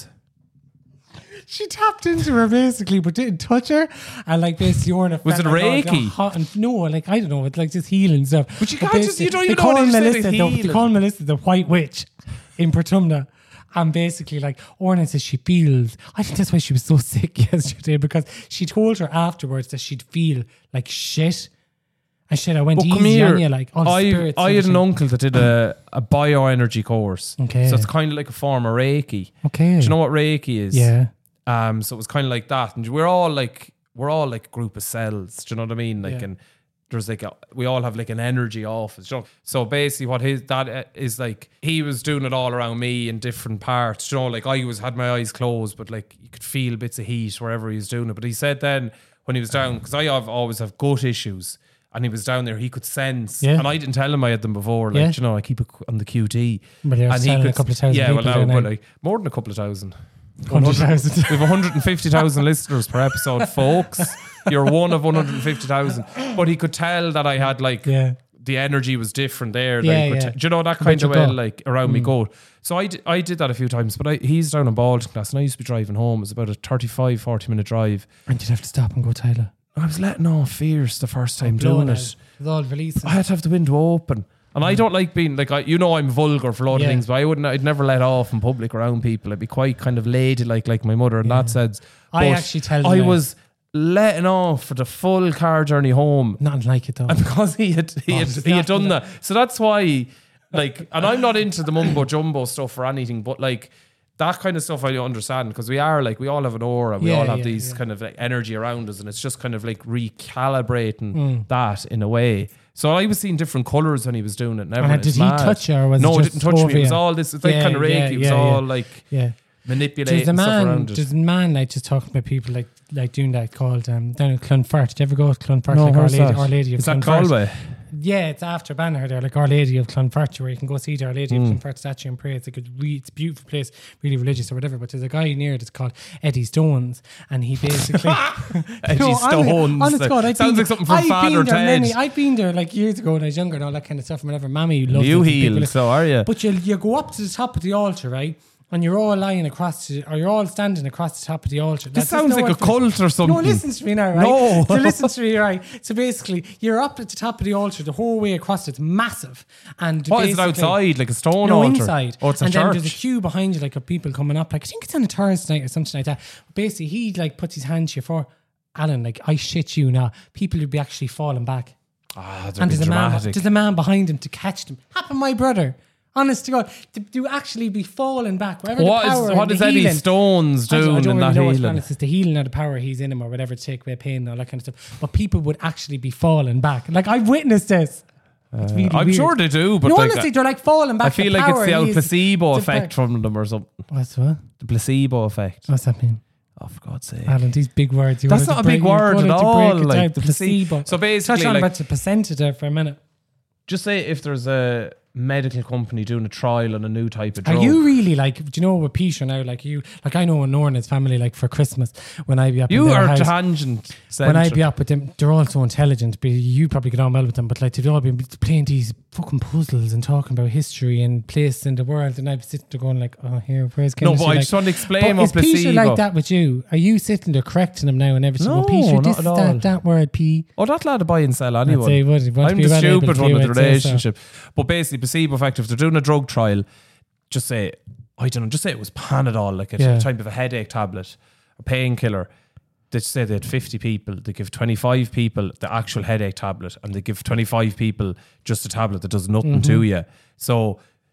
She tapped into her basically, but didn't touch her. And like basically, Orna Was it felt like all Reiki? hot and, no, like I don't know. It's like just healing stuff. But you can't just- basically, you don't even they know what call you said, Melissa. it's They healing. call Melissa the White Witch in Portumna. And basically, like Orna says, she feels. I think that's why she was so sick yesterday, because she told her afterwards that she'd feel like shit. And shit, I went But come easy here. on you, like all the spirits. I and had an shit. uncle that did a bioenergy course. Okay. So it's kind of like a form of Reiki. Okay. Do you know what Reiki is? Yeah. So it was kind of like that, and we're all like a group of cells. Do you know what I mean? Like, Yeah. and there's like we all have like an energy office. You know? So basically, what that is like, he was doing it all around me in different parts. You know, like I had my eyes closed, but like you could feel bits of heat wherever he was doing it. But he said then when he was down, because I always have gut issues. And he was down there, he could sense. Yeah. And I didn't tell him I had them before. Like, Yeah. you know, I keep it on the QT. But you're and selling a couple of thousand yeah, people well, there now, now. but like more than a couple of thousand. 100,000. We have 150,000 listeners per episode, folks. You're one of 150,000. But he could tell that I had like the energy was different there. Yeah, Like, yeah. do you know that kind of your way, gut. like around me go? So I did that a few times, but he's down in Baldwin class, and I used to be driving home. It was about a 40 minute drive. And you'd have to stop and go toilet. I was letting off fierce the first time doing it. With all releasing. I had to have the window open. And I don't like being like, I'm vulgar for a lot of Yeah. things, but I'd never let off in public around people. I'd be quite kind of ladylike, like my mother in that sense. I But actually tell I them was letting off for the full car journey home. Nothing like it though. And because he had done that. So that's why, like, and I'm not into the mumbo jumbo stuff or anything, but like that kind of stuff I don't understand, because we all have an aura. We Yeah, all have yeah, these yeah. kind of like energy around us, and it's just kind of like recalibrating that in a way. So I was seeing different colours when he was doing it. And everything. did It's he mad. touch you, or was it no, just he didn't touch over me. It was you? all this. It's like Yeah, kind of Reiki. yeah, it was yeah, all yeah. like Yeah. manipulating There's a stuff around man. it. There's a man like just talking about people like doing that called down in Clonfert. Did you ever go to Clonfert? No, like where's that? Our Lady of Is that Clonfert? Galway? Yeah, it's after Banner there, like Our Lady of Clonfert, where you can go see the Our Lady of Clonfert statue and pray. It's like it's a beautiful place, really religious or whatever. But there's a guy near it that's called Eddie Stones, and he basically Eddie Stones. Honest God, Sounds like something from Father Ted. I've been there like years ago when I was younger and all that kind of stuff. And whatever, Mammy loves You it, the healed, people- so are you? But you go up to the top of the altar, right? And you're all lying across, or you're all standing across the top of the altar. This sounds like a cult or something. No, listen to me now, right? No. So listen to me, right? So basically, you're up at the top of the altar the whole way across. It's massive. And What is it basically- outside? Like a stone No, altar? inside. Oh, it's a and church. then there's a queue behind you, like of people coming up. Like I think it's on a Thursday night or something like that. Basically, he like puts his hand to you for Alan. Like I shit you now. People would be actually falling back. And there's a man behind him to catch them. Happened, my brother. Honest to God, to actually be falling back. Wherever the power What is and the Eddie healing- Stones I doing don't in really that know what's healing? honest. It's the healing or the power he's in him or whatever to take away pain and all that kind of stuff. But people would actually be falling back. Like I've witnessed this. It's really I'm weird. sure they do, but No, like, honestly, they're like falling back. I feel like it's the old placebo effect from them or something. What's what? The placebo effect. What's that mean? Oh, for God's sake. Alan, these big words. You That's wanted not to a big break- you word wanted at to break all, it like, down. the placebo. So basically, touch on like- about the placenta there for a minute. Just say if there's a medical company doing a trial on a new type of drug. Are you really like? Do you know with Peter now? Like I know in Norn and his family. Like for Christmas, when I be up, in You their are house, tangent. when I be up with them, they're all so intelligent. But you probably get on well with them. But like they've all been playing these fucking puzzles and talking about history and place in the world. And I'd be sitting there going like, "Oh, here, where's No, chemistry?" but I like, just want to explain but what is Peter placebo. like that with you? Are you sitting there correcting him now and everything? No, well, Peter, not this at is all. that word P. Oh, that lad to buy and sell anyone. say, would he? Want to I'm be the well able stupid to, one of the I'd say so. relationship. But basically, placebo effect, if they're doing a drug trial, just say, I don't know, just say it was Panadol, like a type of a headache tablet, a painkiller. They say they had 50 people, they give 25 people the actual headache tablet, and they give 25 people just a tablet that does nothing to you. So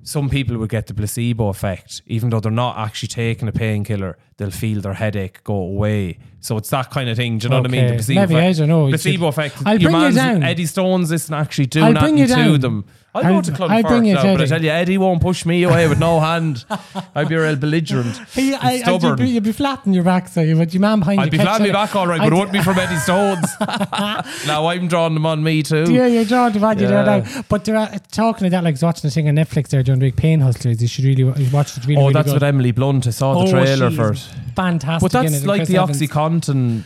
some people would get the placebo effect, even though they're not actually taking a painkiller. They'll feel their headache go away. So it's that kind of thing. Do you know what I mean? The placebo Maybe, effect. I don't know. Placebo effect. I'll Your bring you man's down. Eddie Stones isn't actually I'll doing bring you nothing to down. them. I'll go to Clun I'll first bring you now, to but I Eddie. tell you, Eddie won't push me away with no hand. I'd be real belligerent. Stubborn. You'd be flat on your back, so you would your man behind you. I'd be flat on my back all right, but it wouldn't be from Eddie Stones. Now I'm drawing them on me too. Yeah, you're drawing the value there Yeah. now. But they're talking of that, like watching the thing on Netflix there during the week, Pain Hustlers. You should really watch it. Really, That's good. with Emily Blunt. I saw the trailer she's for it. fantastic. But in that's it, like Chris the Evans. OxyContin.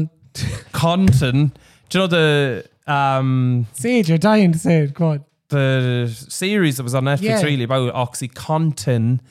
Do you know the Say it, you're dying to say it. Go on. the series that was on Netflix Yeah. really about OxyContin?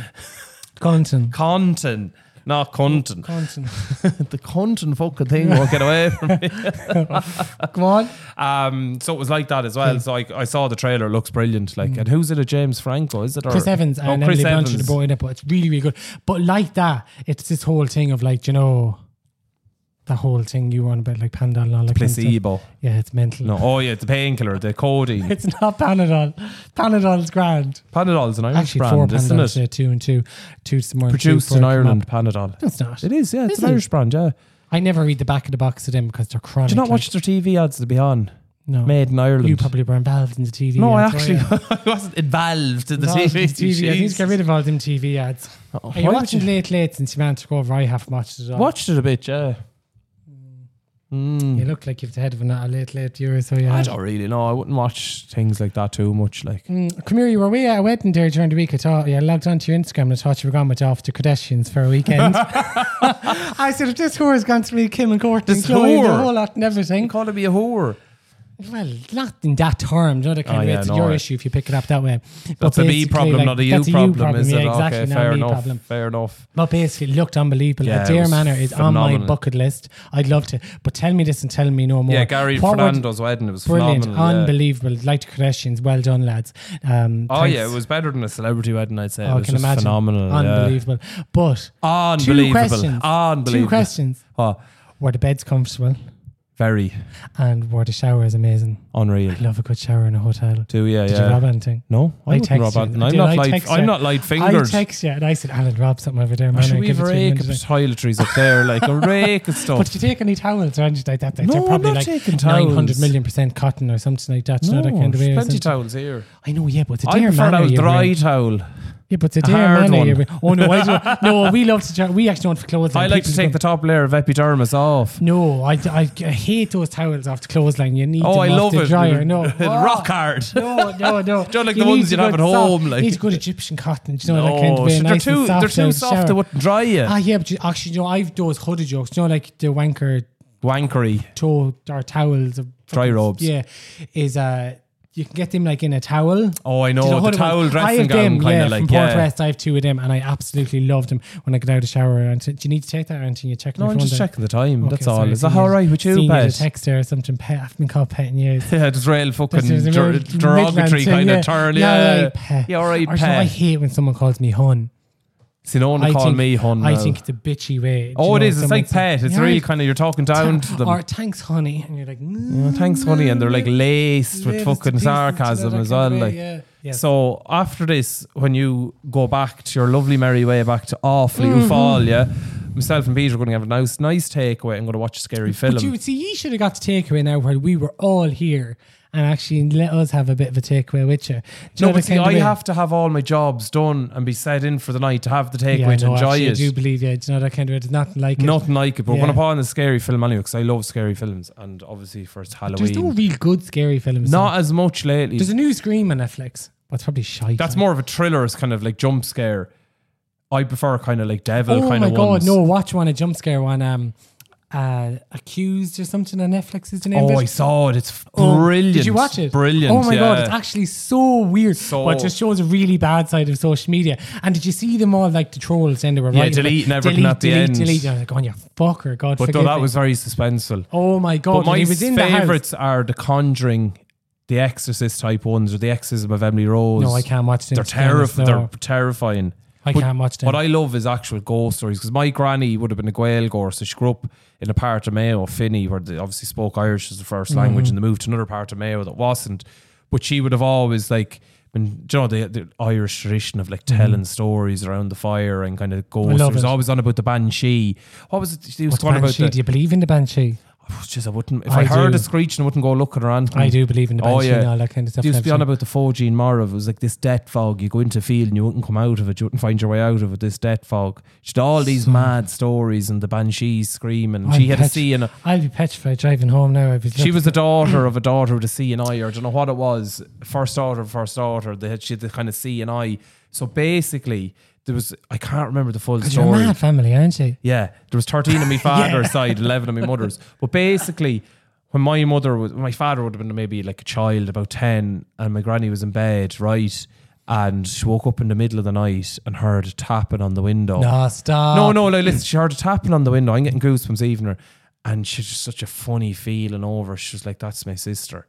Contin. Not Cuntin. Contin. The Cuntin fucking thing won't get away from me. Go on. So it was like that as well. So I saw the trailer. It looks brilliant. Like, and who's it? A James Franco? Is it? Or? Chris Evans and Chris Emily Blunt Evans. are both in it, but it's really, really good. But like that, it's this whole thing of like, you know, the whole thing you were on about, like Panadol and all that kind of stuff. Placebo. Yeah, it's mental. No. Oh yeah, the painkiller, the codeine. It's not Panadol. Panadol's grand. Panadol's an Irish Actually, brand, 4 isn't Panadols, it? 2 and 2. 2 tomorrow. Produced in Ireland, Panadol. No, it's not. It is, yeah. It's Is an it? Irish brand, yeah. I never read the back of the box of them because they're chronic. Do you not watch their TV ads to be on? No. Made in Ireland. You probably were involved in the TV No, ads. I actually I wasn't involved in the Involved TV. in the TV. I need to Jesus. get rid of all them TV ads. Oh, Are you why would watching Late since you managed to go over? I haven't watched it at all. Watched it a bit, yeah. You look like you've the head of a late year, so yeah. I don't really know. I wouldn't watch things like that too much. Like, Come here, you were away at a wedding there during the week. I thought, I logged onto your Instagram and I thought you were gone with off the Kardashians for a weekend. I said, if this whore has gone to meet Kim and Courtney and This Chloe and the whore? whole lot and everything. calling me a whore. Well, not in that term, you know, that kind of way. It's your issue if you pick it up that way. But That's a me basically, problem, like, not a you that's problem, is yeah, it? exactly, Okay, not fair a me enough. problem. Fair enough. But basically, it looked unbelievable. Yeah, Adair it was Manor is on my phenomenal. bucket list. I'd love to. But tell me this and tell me no more. Yeah, Gary What would- Fernando's wedding. It was Brilliant, phenomenal. yeah. unbelievable. Like the Kardashians, well done, lads. Oh Thanks. yeah, it was better than a celebrity wedding. I'd say Oh, it I was can just imagine. phenomenal. Unbelievable. But Yeah. Unbelievable. Two questions. Unbelievable. Two questions. Oh, Were the beds comfortable? very And were the showers amazing? unreal. I love a good shower in a hotel. Do yeah, Did yeah. you rob anything? No, I wouldn't text rob you. anything. Did I text you? I'm not light I fingered. text you and I said, Alan, rob something over there, man. Should I'll we give have it a to you rake of Monday." toiletries up there, like a rake of stuff? But did you take any towels or anything like that? They're No, I'm probably not like taking 900 towels. million% cotton or something like that. You know, No, that kind of way. or there's plenty something. towels here. I know, yeah, but it's a I dear prefer manner. that you're dry in. towel. Yeah, but it's a A dear hard manner. one. you're in. Oh no, I don't. No, we love to. We actually don't for clothes. I like to take the top layer of epidermis off. No, I hate those towels off the clothesline. You need Oh, them I off love the it. dryer. No, Rock hard. No. Don't like You the ones need you'd to have go at soft. home, like. You need to go to Egyptian cotton. Do you know that kind of No, way? they're Nice and too soft out soft. of the shower. They wouldn't dry you. Ah, yeah, but actually, you know, I've those hooded jokes. You know, like the wanker Wankery. toe or towels, Dry robes. Yeah, is you can get them like in a towel. Oh, I Do you know. The hooded towel ones? I dressing have gown them, kind yeah, of like, from Port yeah. West. I have 2 of them, and I absolutely loved them when I get out of the shower. And do you need to take that, or anything? You check? No, I'm just checking the time. Okay, That's all. sorry, Is that seen all you- right with you, seen you Pat? a text there or something. Pet, I've been called pet in years. Yeah, there's real fucking There's a real derogatory Midland kind thing, of turn. Yeah, Yeah, right, pet. Yeah, all right, Or, you know, I pet. hate when someone calls me hun. See, no one I call think- me hun. I now. think it's a bitchy way. Do Oh, you it know, is. It's someone like pet. says, It's "Yeah, really kind of, you're talking down to them. Or thanks, honey. And you're like, Yeah, thanks, honey. And they're like laced with Latest fucking pieces, sarcasm you know, that as kind well. of way, Like, yeah. Yes. So after this, when you go back to your lovely merry way back to Awfully Mm-hmm. You Fall, yeah, myself and Peter are going to have a nice takeaway and going to watch a scary film. But you see, you should have got to takeaway now while we were all here and actually let us have a bit of a takeaway with you. Do you No, know but the see, kind of I way? have to have all my jobs done and be set in for the night to have the Yeah, takeaway to no, enjoy actually, it. I do believe you. Do you know that kind of way? There's nothing like it. Nothing like it, but we're Yeah. going to put on a scary film anyway because I love scary films and obviously for it's Halloween. There's no real good scary films. Not though. as much lately. There's a new Scream on Netflix. But it's probably shite. That's more of a thriller, it's kind of like jump scare. I prefer kind of like devil Oh kind my of god, ones. no! Watch one, a jump scare one. Accused or something on Netflix is the name of Oh, it. I saw it. It's Oh, brilliant. Did you watch it? Brilliant. Oh my god, yeah. it's actually so weird. But it just shows a really bad side of social media. And did you see them all like the trolls and they were Yeah, writing deleting everything at the end. Delete. You're like, oh, you fucker, God But forgive though that me. was very suspenseful. Oh my god, But my and he was in the house. favourites are The Conjuring, The Exorcist type ones, or The Exorcism of Emily Rose. No, I can't watch them. They're to be honest, no. They're terrifying. I can't watch them. What I love is actual ghost stories because my granny would have been a Gaeilgeoir, so she grew up in a part of Mayo, Finney, where they obviously spoke Irish as the first language, and they moved to another part of Mayo that wasn't. But she would have always like And do you know the Irish tradition of like telling stories around the fire and kind of ghosts. He was always on about the banshee. What was it? He was talking about do you believe in the banshee? I wouldn't. If I heard a screeching, I wouldn't go looking around. I do believe in the banshee and all that kind of stuff. He used to be on about the Fogine Morrow. It was like this death fog. You go into a field and you wouldn't come out of it. You wouldn't find your way out of it. This death fog. Just all these mad stories and the banshees screaming. She had a CNI. I'd be petrified driving home now. She was the daughter of a daughter with a CNI, or I don't know what it was. First daughter. She had the kind of CNI. So basically, there was, I can't remember the full story. You're a mad family, aren't you? Yeah, there was 13 on my father's side, 11 on my mother's. But basically, when my father would have been maybe like a child, about 10, and my granny was in bed, right? And she woke up in the middle of the night and heard a tapping on the window. No, stop. No, like, listen, she heard a tapping on the window. I'm getting goosebumps even her. And she just such a funny feeling over. She was like, that's my sister.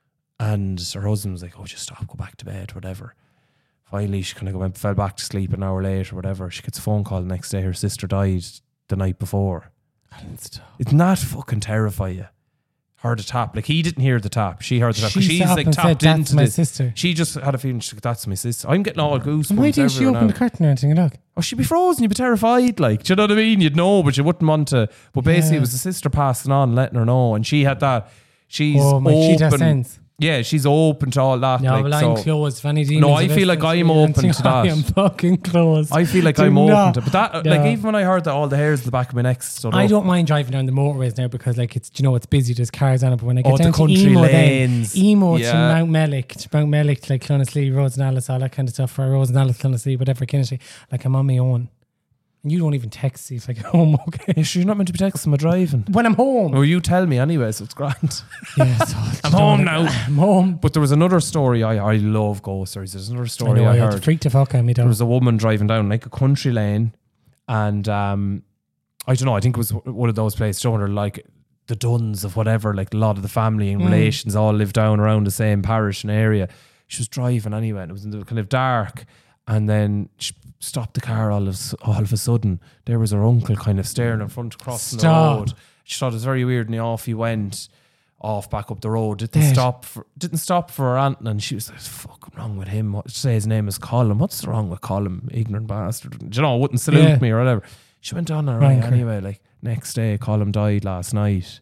And her husband was like, oh, just stop, go back to bed, whatever. Finally, she kind of fell back to sleep an hour later, whatever. She gets a phone call the next day. Her sister died the night before. Isn't that fucking terrify you? Heard a tap. Like, he didn't hear the tap. She heard the tap. She's like tapped into my sister. She just had a feeling, she's like, that's my sister. I'm getting all goosebumps. Why didn't she open the curtain or anything? Look. Oh, she'd be frozen. You'd be terrified. Like, do you know what I mean? You'd know, but you wouldn't want to. But basically, it was the sister passing on, letting her know. And she had that. She's open. She has sense. Yeah, she's open to all that. No, like, well, I'm closed. Fanny Dean. No, I feel like I'm open to that. I am fucking closed. I feel like I'm open to, but that, like, even when I heard that, all the hairs in the back of my neck stood up. I don't mind driving down the motorways now because, like, it's, you know, it's busy. There's cars on it. But when I get down the country to Emo, lanes, to Mount Mellick, to like Clonaslee, Rosenallis, all that kind of stuff, for Rosenallis, Clonaslee, whatever, Kinnishly, like, I'm on my own. And you don't even text if I get home, okay? Yeah, sure, you're not meant to be texting while driving. When I'm home. Or you tell me anyway, so it's grand. Yeah, I'm home now. I'm home. But there was another story. I love ghost stories. There's another story I heard. Freaked the fuck out of me, though. There was a woman driving down like a country lane, and I don't know, I think it was one of those places showing her like the Duns of whatever, like a lot of the family and relations all live down around the same parish and area. She was driving anyway, and it was in the kind of dark, and then she stopped the car all of a sudden. There was her uncle kind of staring in front, crossing the road. She thought it was very weird, and off he went off back up the road. Didn't stop for her aunt, and she was like, "What's fucking wrong with him?" What, say his name is Colin. What's wrong with Colin? Ignorant bastard. Do you know, wouldn't salute me or whatever. She went on her right anyway. Like, next day, Colin died last night.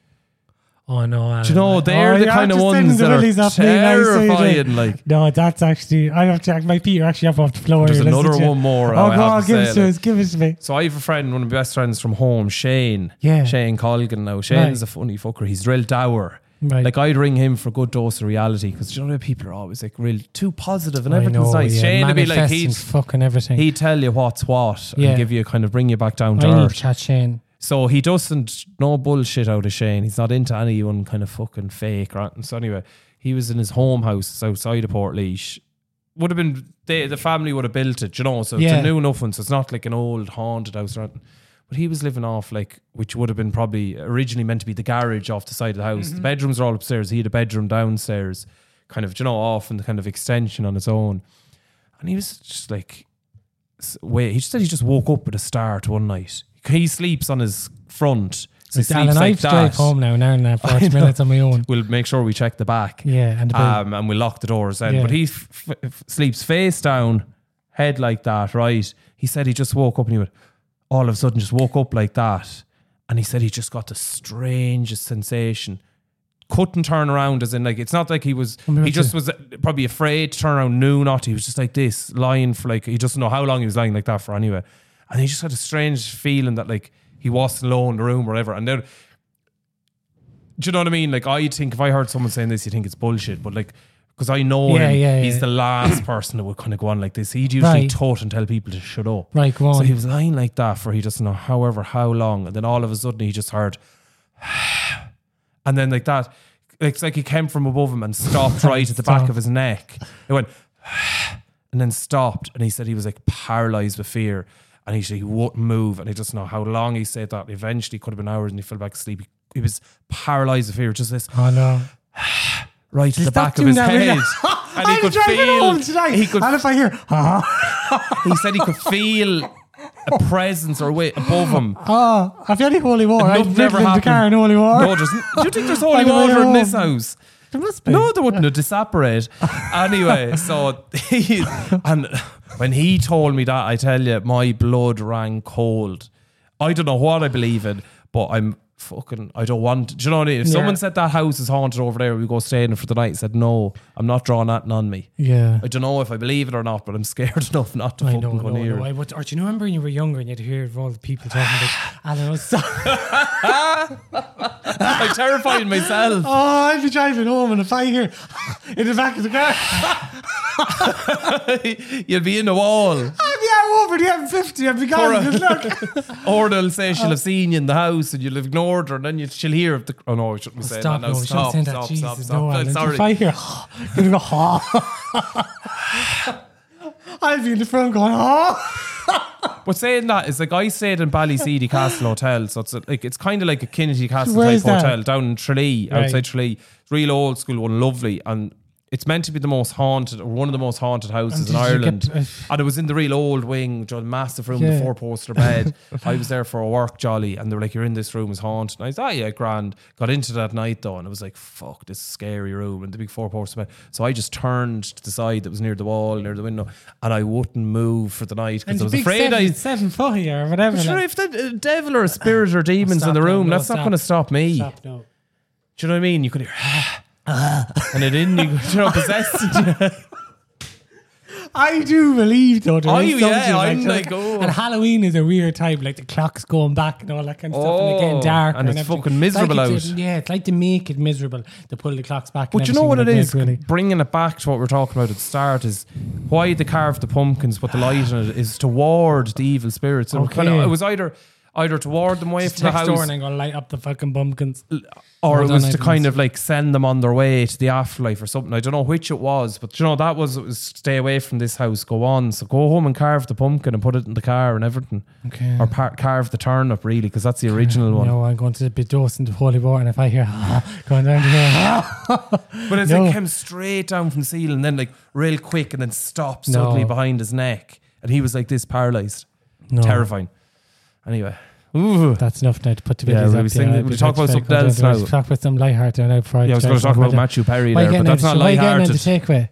Oh no! Do you know, they're the kind of ones that are terrifying. Like, no, that's actually, I have to, my feet are actually up off the floor. There's another one more. Oh, go on, give it to me. So I have a friend, one of my best friends from home, Shane. Yeah. Shane Colgan now. Shane's a funny fucker. He's real dour. Right. Like, I'd ring him for a good dose of reality, because you know people are always like real too positive and everything's nice. Yeah. Shane would be like, he'd fucking everything. He'd tell you what's what and give you, kind of bring you back down to earth. I need to chat Shane. So he doesn't, no bullshit out of Shane. He's not into anyone kind of fucking fake or anything. So anyway, he was in his home house outside of Portlaoise. Would have been, the family would have built it, you know, so it's a new nothing. So it's not like an old haunted house or anything. But he was living off, like, which would have been probably originally meant to be the garage off the side of the house. Mm-hmm. The bedrooms are all upstairs. He had a bedroom downstairs, kind of, you know, off in the kind of extension on its own. And he was just like, he just said he just woke up with a start one night. He sleeps on his front. So he sleeps like that. Drive home now 40 minutes on my own. We'll make sure we check the back. Yeah, and we'll lock the doors then. Yeah. But he sleeps face down, head like that, right? He said he just woke up and he would all of a sudden just woke up like that. And he said he just got the strangest sensation. Couldn't turn around, as in, like, it's not like he just was probably afraid to turn around, knew not. He was just like this, lying for like, he doesn't know how long he was lying like that for anyway. And he just had a strange feeling that, like, he wasn't alone in the room or whatever. And then, do you know what I mean? Like, I think if I heard someone saying this, you think it's bullshit. But, like, because I know him, he's the last person that would kind of go on like this. He'd usually tut and tell people to shut up. Right, go on. So he was lying like that for he doesn't know how long. And then all of a sudden he just heard, and then like that, it's like he came from above him and stopped right at the back of his neck. It went, and then stopped. And he said he was like paralyzed with fear. And he wouldn't move, and he doesn't know how long he said that. Eventually, could have been hours, and he fell back asleep. He was paralyzed with fear, just this. Oh no! Right at the back of his head, and he could feel. He could. And if I hear, he said he could feel a presence or weight above him. Have you any holy water? I've never had the car in holy water. No, do you think there's holy water in this house? There must be. No, they wouldn't have disapparate. Anyway, so and when he told me that, I tell you, my blood ran cold. I don't know what I believe in, but I'm fucking, I don't want, do you know what I mean? If someone said that house is haunted over there, we go stay in it for the night, I said, no, I'm not drawing that on me. Yeah. I don't know if I believe it or not, but I'm scared enough not to fucking go near it. Or do you remember when you were younger and you had to hear all the people talking about, I don't know, I'm terrifying myself. oh, I'd be driving home and if I hear in the back of the car, You'll be in the wall. I'd be out over the M50, I'd be gone, good luck. Or they'll say she'll have seen you in the house and you'll have ignored her, and then she'll hear of the. Oh no, I shouldn't be saying that now. Stop. Sorry. If I hear, you'll go, I'll be in the front going, But saying that is like I stayed in Ballyseedy Castle Hotel, so it's kind of like a Kennedy Castle Where's type that? hotel down in Tralee, outside Right. Tralee. It's real old school one, lovely, and it's meant to be the most haunted, or one of the most haunted houses in did you Ireland. get- And it was in the real old wing, a massive room, Yeah. the 4-poster bed. I was there for a work jolly, and they were like, "You're in this room, it's haunted." And I thought, yeah, grand. Got into that night though, and it was like, fuck, this scary room, and the big 4-poster bed. So I just turned to the side that was near the wall, near the window, and I wouldn't move for the night because I was afraid 7 foot here or whatever. Sure, like. if the devil or a spirit or demons in the Stop, room, no, that's not stop. going to stop me. Stop, no. Do you know what I mean? You could hear, and it in you, possessed. I do believe though. There Oh, is yeah, something I'm like, oh. And Halloween is a weird time, like the clock's going back and all that kind of stuff, and it getting dark, and it's everything. fucking miserable like out. Yeah, it's like to make it miserable to pull the clocks back. But and you know what it everything is? like that, really. Bringing it back to what we were talking about at the start is why they carved the pumpkins, put the light in it, is to ward the evil spirits. So Okay. it was either to ward them away Just from the text door house, and I'm gonna light up the fucking pumpkins. or it Hold was on, to I kind didn't of like send them on their way to the afterlife or something. I don't know which it was, but you know, it was stay away from this house, go on. So go home and carve the pumpkin and put it in the car and everything. Okay. Or carve the turnip, really, because that's the original one. No, I'm going to be dosing the holy water, and if I hear going down to here, But it's No. like came straight down from the ceiling and then like real quick and then stopped suddenly No. behind his neck. And he was like this, paralysed. no, Terrifying. Anyway. Ooh. That's enough now to put the Yeah, videos we'll up. be singing- we'll talk about something else now. We'll talk about some lighthearted now before Yeah, I was going to talk about Matthew Perry there, but that's not lighthearted. the takeaway.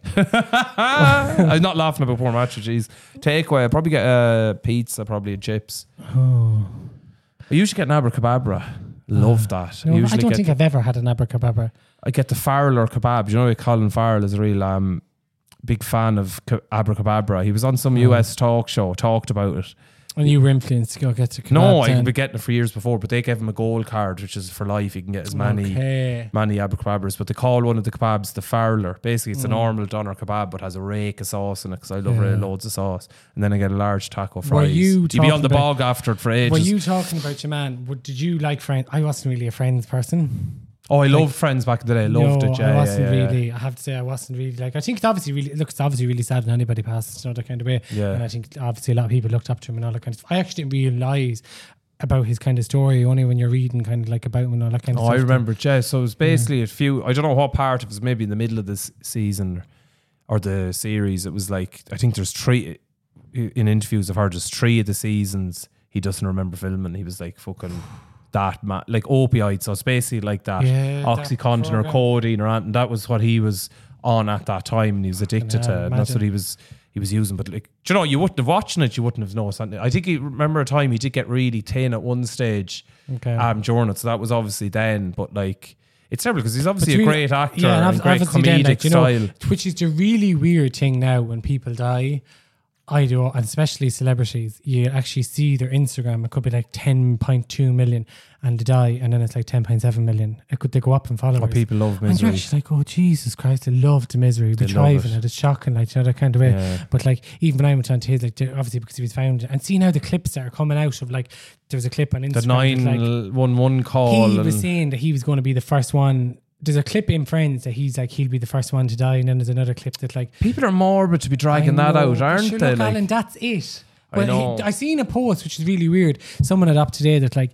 I'm not laughing about poor Matthew, jeez. Takeaway, I'll probably get a pizza, probably and chips. I usually get an abracababra. Love that. No, I usually don't get think I've ever had an abracadabra. I get the Farrell or kebab. Do you know Colin Farrell is a real big fan of abracababra. He was on some US talk show, talked about it. And you were influenced to go get the kebab. No, I then. had been getting it for years before, but they gave him a gold card, which is for life. You can get as many abracababras, but they call one of the kebabs the Farler. Basically, it's a normal doner kebab, but has a rake of sauce in it because I love loads of sauce. And then I get a large taco fries. You'd be on the bog after it for ages. Were you talking about your man? Did you like Friends? I wasn't really a Friends person. Oh, I loved Friends back in the day. I loved it. Yeah, I wasn't yeah. really. I have to say, I wasn't really like. I think it's obviously really. Look, it's obviously really sad when anybody passes, you know, that kind of way. Yeah. And I think obviously a lot of people looked up to him and all that kind of stuff. I actually didn't realise about his kind of story only when you're reading kind of like about him and all that kind of stuff. I remember it, yeah. So it was basically a few. I don't know what part. It was maybe in the middle of this season or the series. It was like I think there's 3 in interviews I've heard. There's 3 of the seasons he doesn't remember filming. He was like fucking. That like opioids, so it's basically like that OxyContin or codeine or anything. That was what he was on at that time, and he was addicted to it. And that's what he was using. But like, do you know, you wouldn't have watching it, you wouldn't have known something. I think he remember a time he did get really thin at one stage, during it. So that was obviously then. But like, it's terrible because he's obviously a great actor and great comedic then, style. Which is the really weird thing now when people die. I do, and especially celebrities, you actually see their Instagram. It could be like 10.2 million and they die, and then it's like 10.7 million. They go up in followers. Oh, people love And Misery. you're actually like, oh, Jesus Christ, I love the Misery. They They love thrive it. in it. It's shocking, like, you know, that kind of way. Yeah. But like, even when I went on to his, like, obviously because he was found, and see now the clips that are coming out of like, there was a clip on Instagram. The that, like, 911 call. he was and saying that he was going to be the first one. There's a clip in Friends that he's like, he'll be the first one to die, and then there's another clip that like, people are morbid to be dragging that I know, out, but aren't sure, they? look, Like, Alan, that's it. I know. I seen a post which is really weird. Someone had up today that like,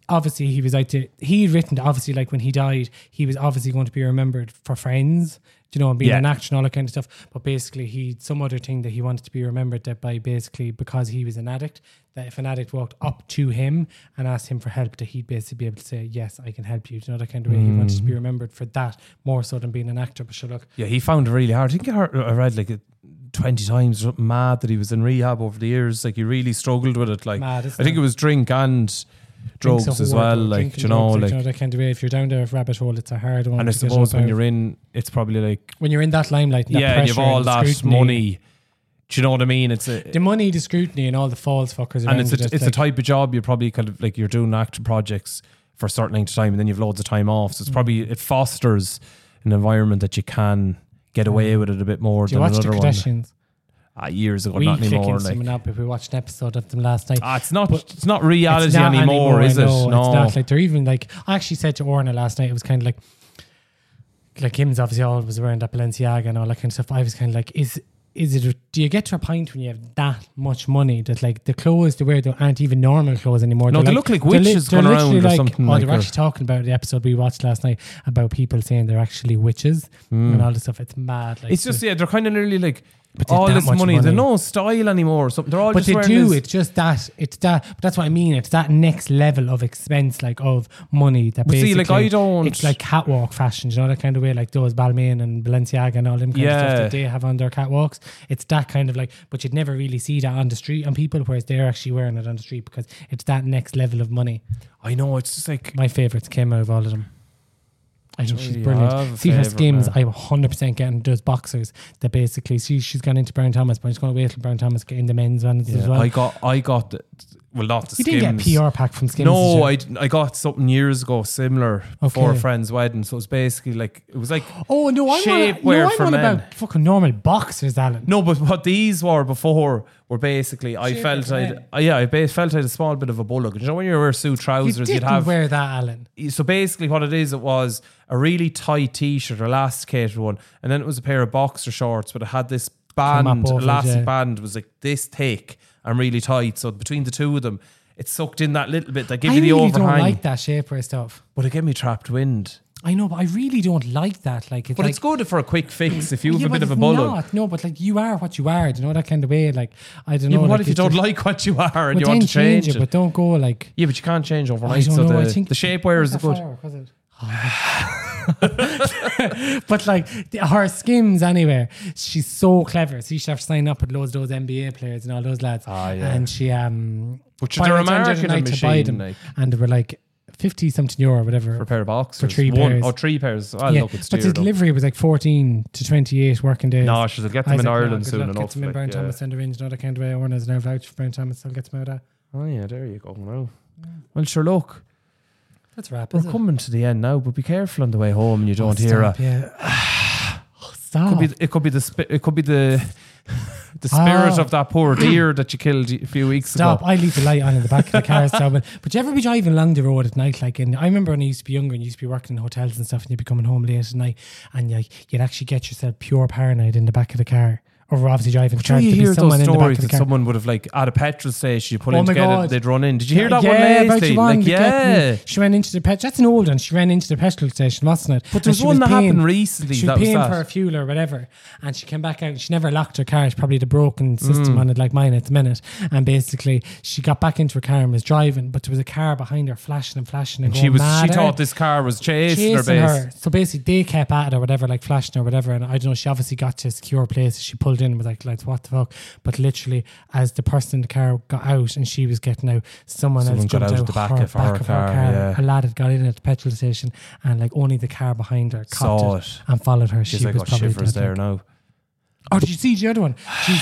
obviously he was like he'd written that obviously like when he died, he was obviously going to be remembered for Friends, you know, and being an actor and all that kind of stuff. But basically, some other thing that he wanted to be remembered that by basically because he was an addict, that if an addict walked up to him and asked him for help, that he'd basically be able to say, yes, I can help you. Do you know that kind of way? He wanted to be remembered for that more so than being an actor. But sure, look. Yeah, he found it really hard. I think I read like 20 times, mad that he was in rehab over the years. Like he really struggled with it. Like I think it was drink and drugs as well, like you know, like, you know, that kind of way. If you're down there a rabbit hole, it's a hard one. And I suppose when you're in, it's probably like when you're in that limelight, that and you've all that scrutiny. money. Do you know what I mean? It's the money, the scrutiny, and all the false fuckers. And it's a type of job you probably kind of like you're doing acting projects for a certain length of time, and then you've loads of time off. So it's probably it fosters an environment that you can get away with it a bit more than another one. Years ago, not anymore. Like we watched an episode of them last night. It's not reality anymore, is it? No, it's not. Like they're even like I actually said to Orna last night. It was kind of like him's obviously always wearing that Balenciaga and all that kind of stuff. But I was kind of like, is it? Do you get to a point when you have that much money that like the clothes they wear aren't even normal clothes anymore? No, they look like witches going around or something. Oh, they were actually talking about the episode we watched last night about people saying they're actually witches and all this stuff. It's mad. Like, it's just they're kind of nearly like. All this money, there's no style anymore or something. They're all but just they do. This. It's just that. It's that. But that's what I mean. It's that next level of expense, like of money. That basically, see, like I don't. It's like catwalk fashion, you know, that kind of way, like those Balmain and Balenciaga and all them kind of stuff that they have on their catwalks. It's that kind of like, but you'd never really see that on the street on people, whereas they're actually wearing it on the street because it's that next level of money. I know. It's just like my favourites came out of all of them. I think she's brilliant. See her Skims, I'm 100% getting those boxers that basically she's gone into Brown Thomas, but I'm just going to wait till Brown Thomas get in the men's ones as well. I got not the Skims. You didn't get a PR pack from Skims? No, I got something years ago similar for a friend's wedding. So it was basically like it was like shapewear for men. About fucking normal boxers, Alan. No, but what these were before were basically I felt I had a small bit of a bullock. You know when you wear suit trousers, you'd have wear that, Alan. So basically, what it was a really tight t-shirt, elasticated one, and then it was a pair of boxer shorts, but it had this band, elastic band, was like this thick and really tight. So between the two of them, it sucked in that little bit that gave you the overhang. I don't like that shapewear stuff. But it gave me trapped wind. I know, but I really don't like that. Like, it's good for a quick fix if you have a bit of a bullock. No, but like you are what you are. Do you know that kind of way? Like I don't know. But what like, if you don't like what you are and you want to change it? But don't go like. Yeah, but you can't change overnight. So the shapewear is good. But like her Skims anyway, she's so clever. See, she have to sign up with loads of those NBA players and all those lads. And she but they're a marketing machine, like. And they were like 50-something euro or whatever for a pair of boxers for 3 pairs. Oh, 3 pairs. Look, it's but the delivery was like 14 to 28 working days. No, she'll get them in Ireland soon enough. Get them in Brown Thomas and the range. Not a kind of way. Orna's now vouch for Brown Thomas. I'll get them out of that. Oh yeah, there you go. Now, well, sure. Look, that's wrap. We're coming to the end now, but be careful on the way home and you don't hear it. Yeah. Stop. It could be the spirit of that poor deer that you killed a few weeks ago. Stop. I leave the light on in the back of the car. But you ever be driving along the road at night? Like, and I remember when I used to be younger and you used to be working in hotels and stuff, and you'd be coming home late at night, and you'd actually get yourself pure paranoid in the back of the car. Or we're obviously driving the car. You hear those stories that someone would have like at a petrol station, you pull in to get it, they'd run in. Did you hear that one lately? She ran into the petrol. That's an old one. She ran into the petrol station, wasn't it? But there's one that happened recently. She was paying for a fuel or whatever, and she came back out and she never locked her car. It's probably the broken system on it, like mine at the minute. And basically, she got back into her car and was driving, but there was a car behind her flashing and going she mad. She thought this car was chasing her. So basically, they kept at it or whatever, like flashing or whatever. And I don't know. She obviously got to a secure place. She pulled in and was like what the fuck? But literally, as the person in the car got out and she was getting out, someone else got out the back of her car. Yeah. A lad had got in at the petrol station, and like only the car behind her caught it and followed her. She was probably shivers there now. Oh, did you see the other one?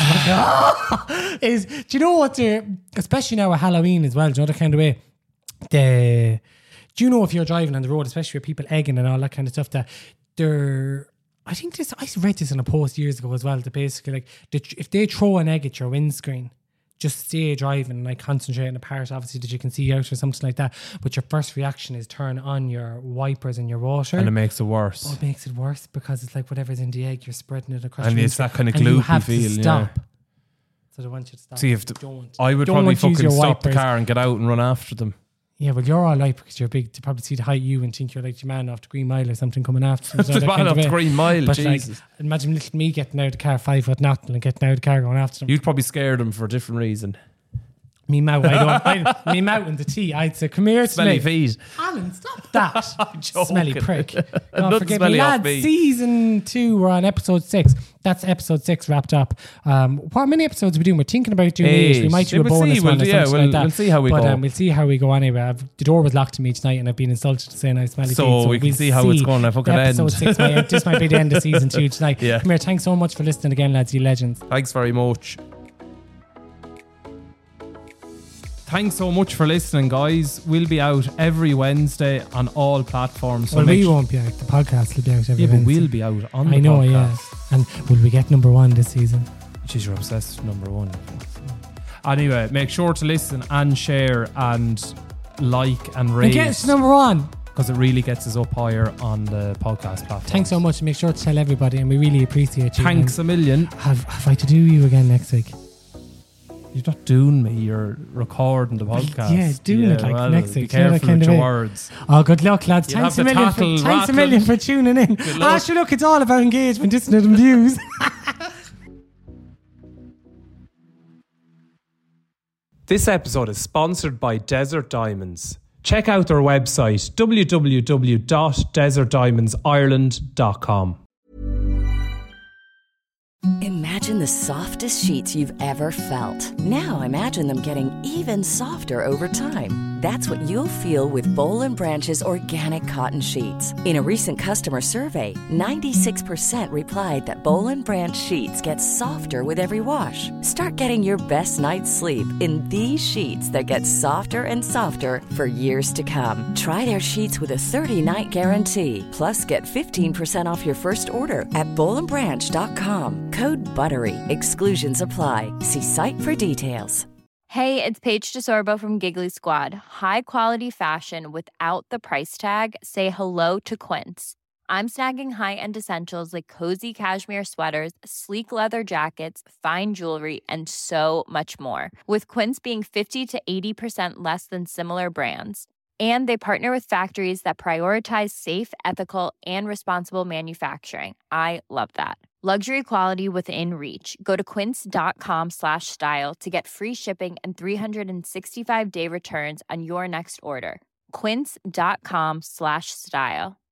Do you know what? Especially now at Halloween as well. Do you know the kind of way? Do you know if you're driving on the road, especially with people egging and all that kind of stuff, that they're. I read this in a post years ago as well, that basically like if they throw an egg at your windscreen, just stay driving and like concentrate on the part obviously that you can see out or something like that. But your first reaction is turn on your wipers and your washer. And it makes it worse. Oh, it makes it worse because it's like whatever's in the egg, you're spreading it across. And it's that kind of gloopy feel. Stop. Yeah. So they want you to stop. See, I would probably fucking stop the car and get out and run after them. Yeah, well, you're all right because you're big. To probably see the height you and think you're like your man off the Green Mile or something coming after. Just man off the Green Mile, but Jesus. Like, imagine little me getting out of the car 5 foot nothing and getting out of the car going after them. You'd probably scare them for a different reason. Me mouth, me mouth in the tea. I'd say, come here, Smelly feet. Alan, stop that. Smelly prick. Nothing Forgive smelly me, off lads. me. Season 2, we're on episode 6. That's episode 6 wrapped up. What many episodes are we doing? We're thinking about doing 8. We might do a bonus one or something like that. We'll see how we go. We'll see how we go anyway. The door was locked to me tonight and I've been insulted to say nice smelly feet. So we can see how it's going. I fucking end. Episode 6, this might be the end of season 2 tonight. Yeah. Come here, thanks so much for listening again, lads. You legends. Thanks very much. Thanks so much for listening, guys. We'll be out every Wednesday on all platforms. So we won't be out. The podcast will be out every Wednesday. But we'll be out on the podcast. I know, yeah. And will we get number 1 this season? Jeez, you're obsessed with number 1. Anyway, make sure to listen and share and like and rate. And get us to number 1. Because it really gets us up higher on the podcast platform. Thanks so much. Make sure to tell everybody, and we really appreciate you. Thanks a million. Have I to do you again next week? You're not doing me. You're recording the podcast. Yeah, doing it like next week. Be careful with your words. Oh, good luck, lads. Thanks a million for tuning in. Sure, look, it's all about engagement, isn't it? And views. This episode is sponsored by Desert Diamonds. Check out their website, www.desertdiamondsireland.com. Imagine the softest sheets you've ever felt. Now imagine them getting even softer over time. That's what you'll feel with Boll & Branch's organic cotton sheets. In a recent customer survey, 96% replied that Boll & Branch sheets get softer with every wash. Start getting your best night's sleep in these sheets that get softer and softer for years to come. Try their sheets with a 30-night guarantee. Plus, get 15% off your first order at bollandbranch.com. Code BUTTERY. Exclusions apply. See site for details. Hey, it's Paige DeSorbo from Giggly Squad. High quality fashion without the price tag. Say hello to Quince. I'm snagging high-end essentials like cozy cashmere sweaters, sleek leather jackets, fine jewelry, and so much more. With Quince being 50 to 80% less than similar brands. And they partner with factories that prioritize safe, ethical, and responsible manufacturing. I love that. Luxury quality within reach. Go to quince.com/style to get free shipping and 365-day returns on your next order. Quince.com/style.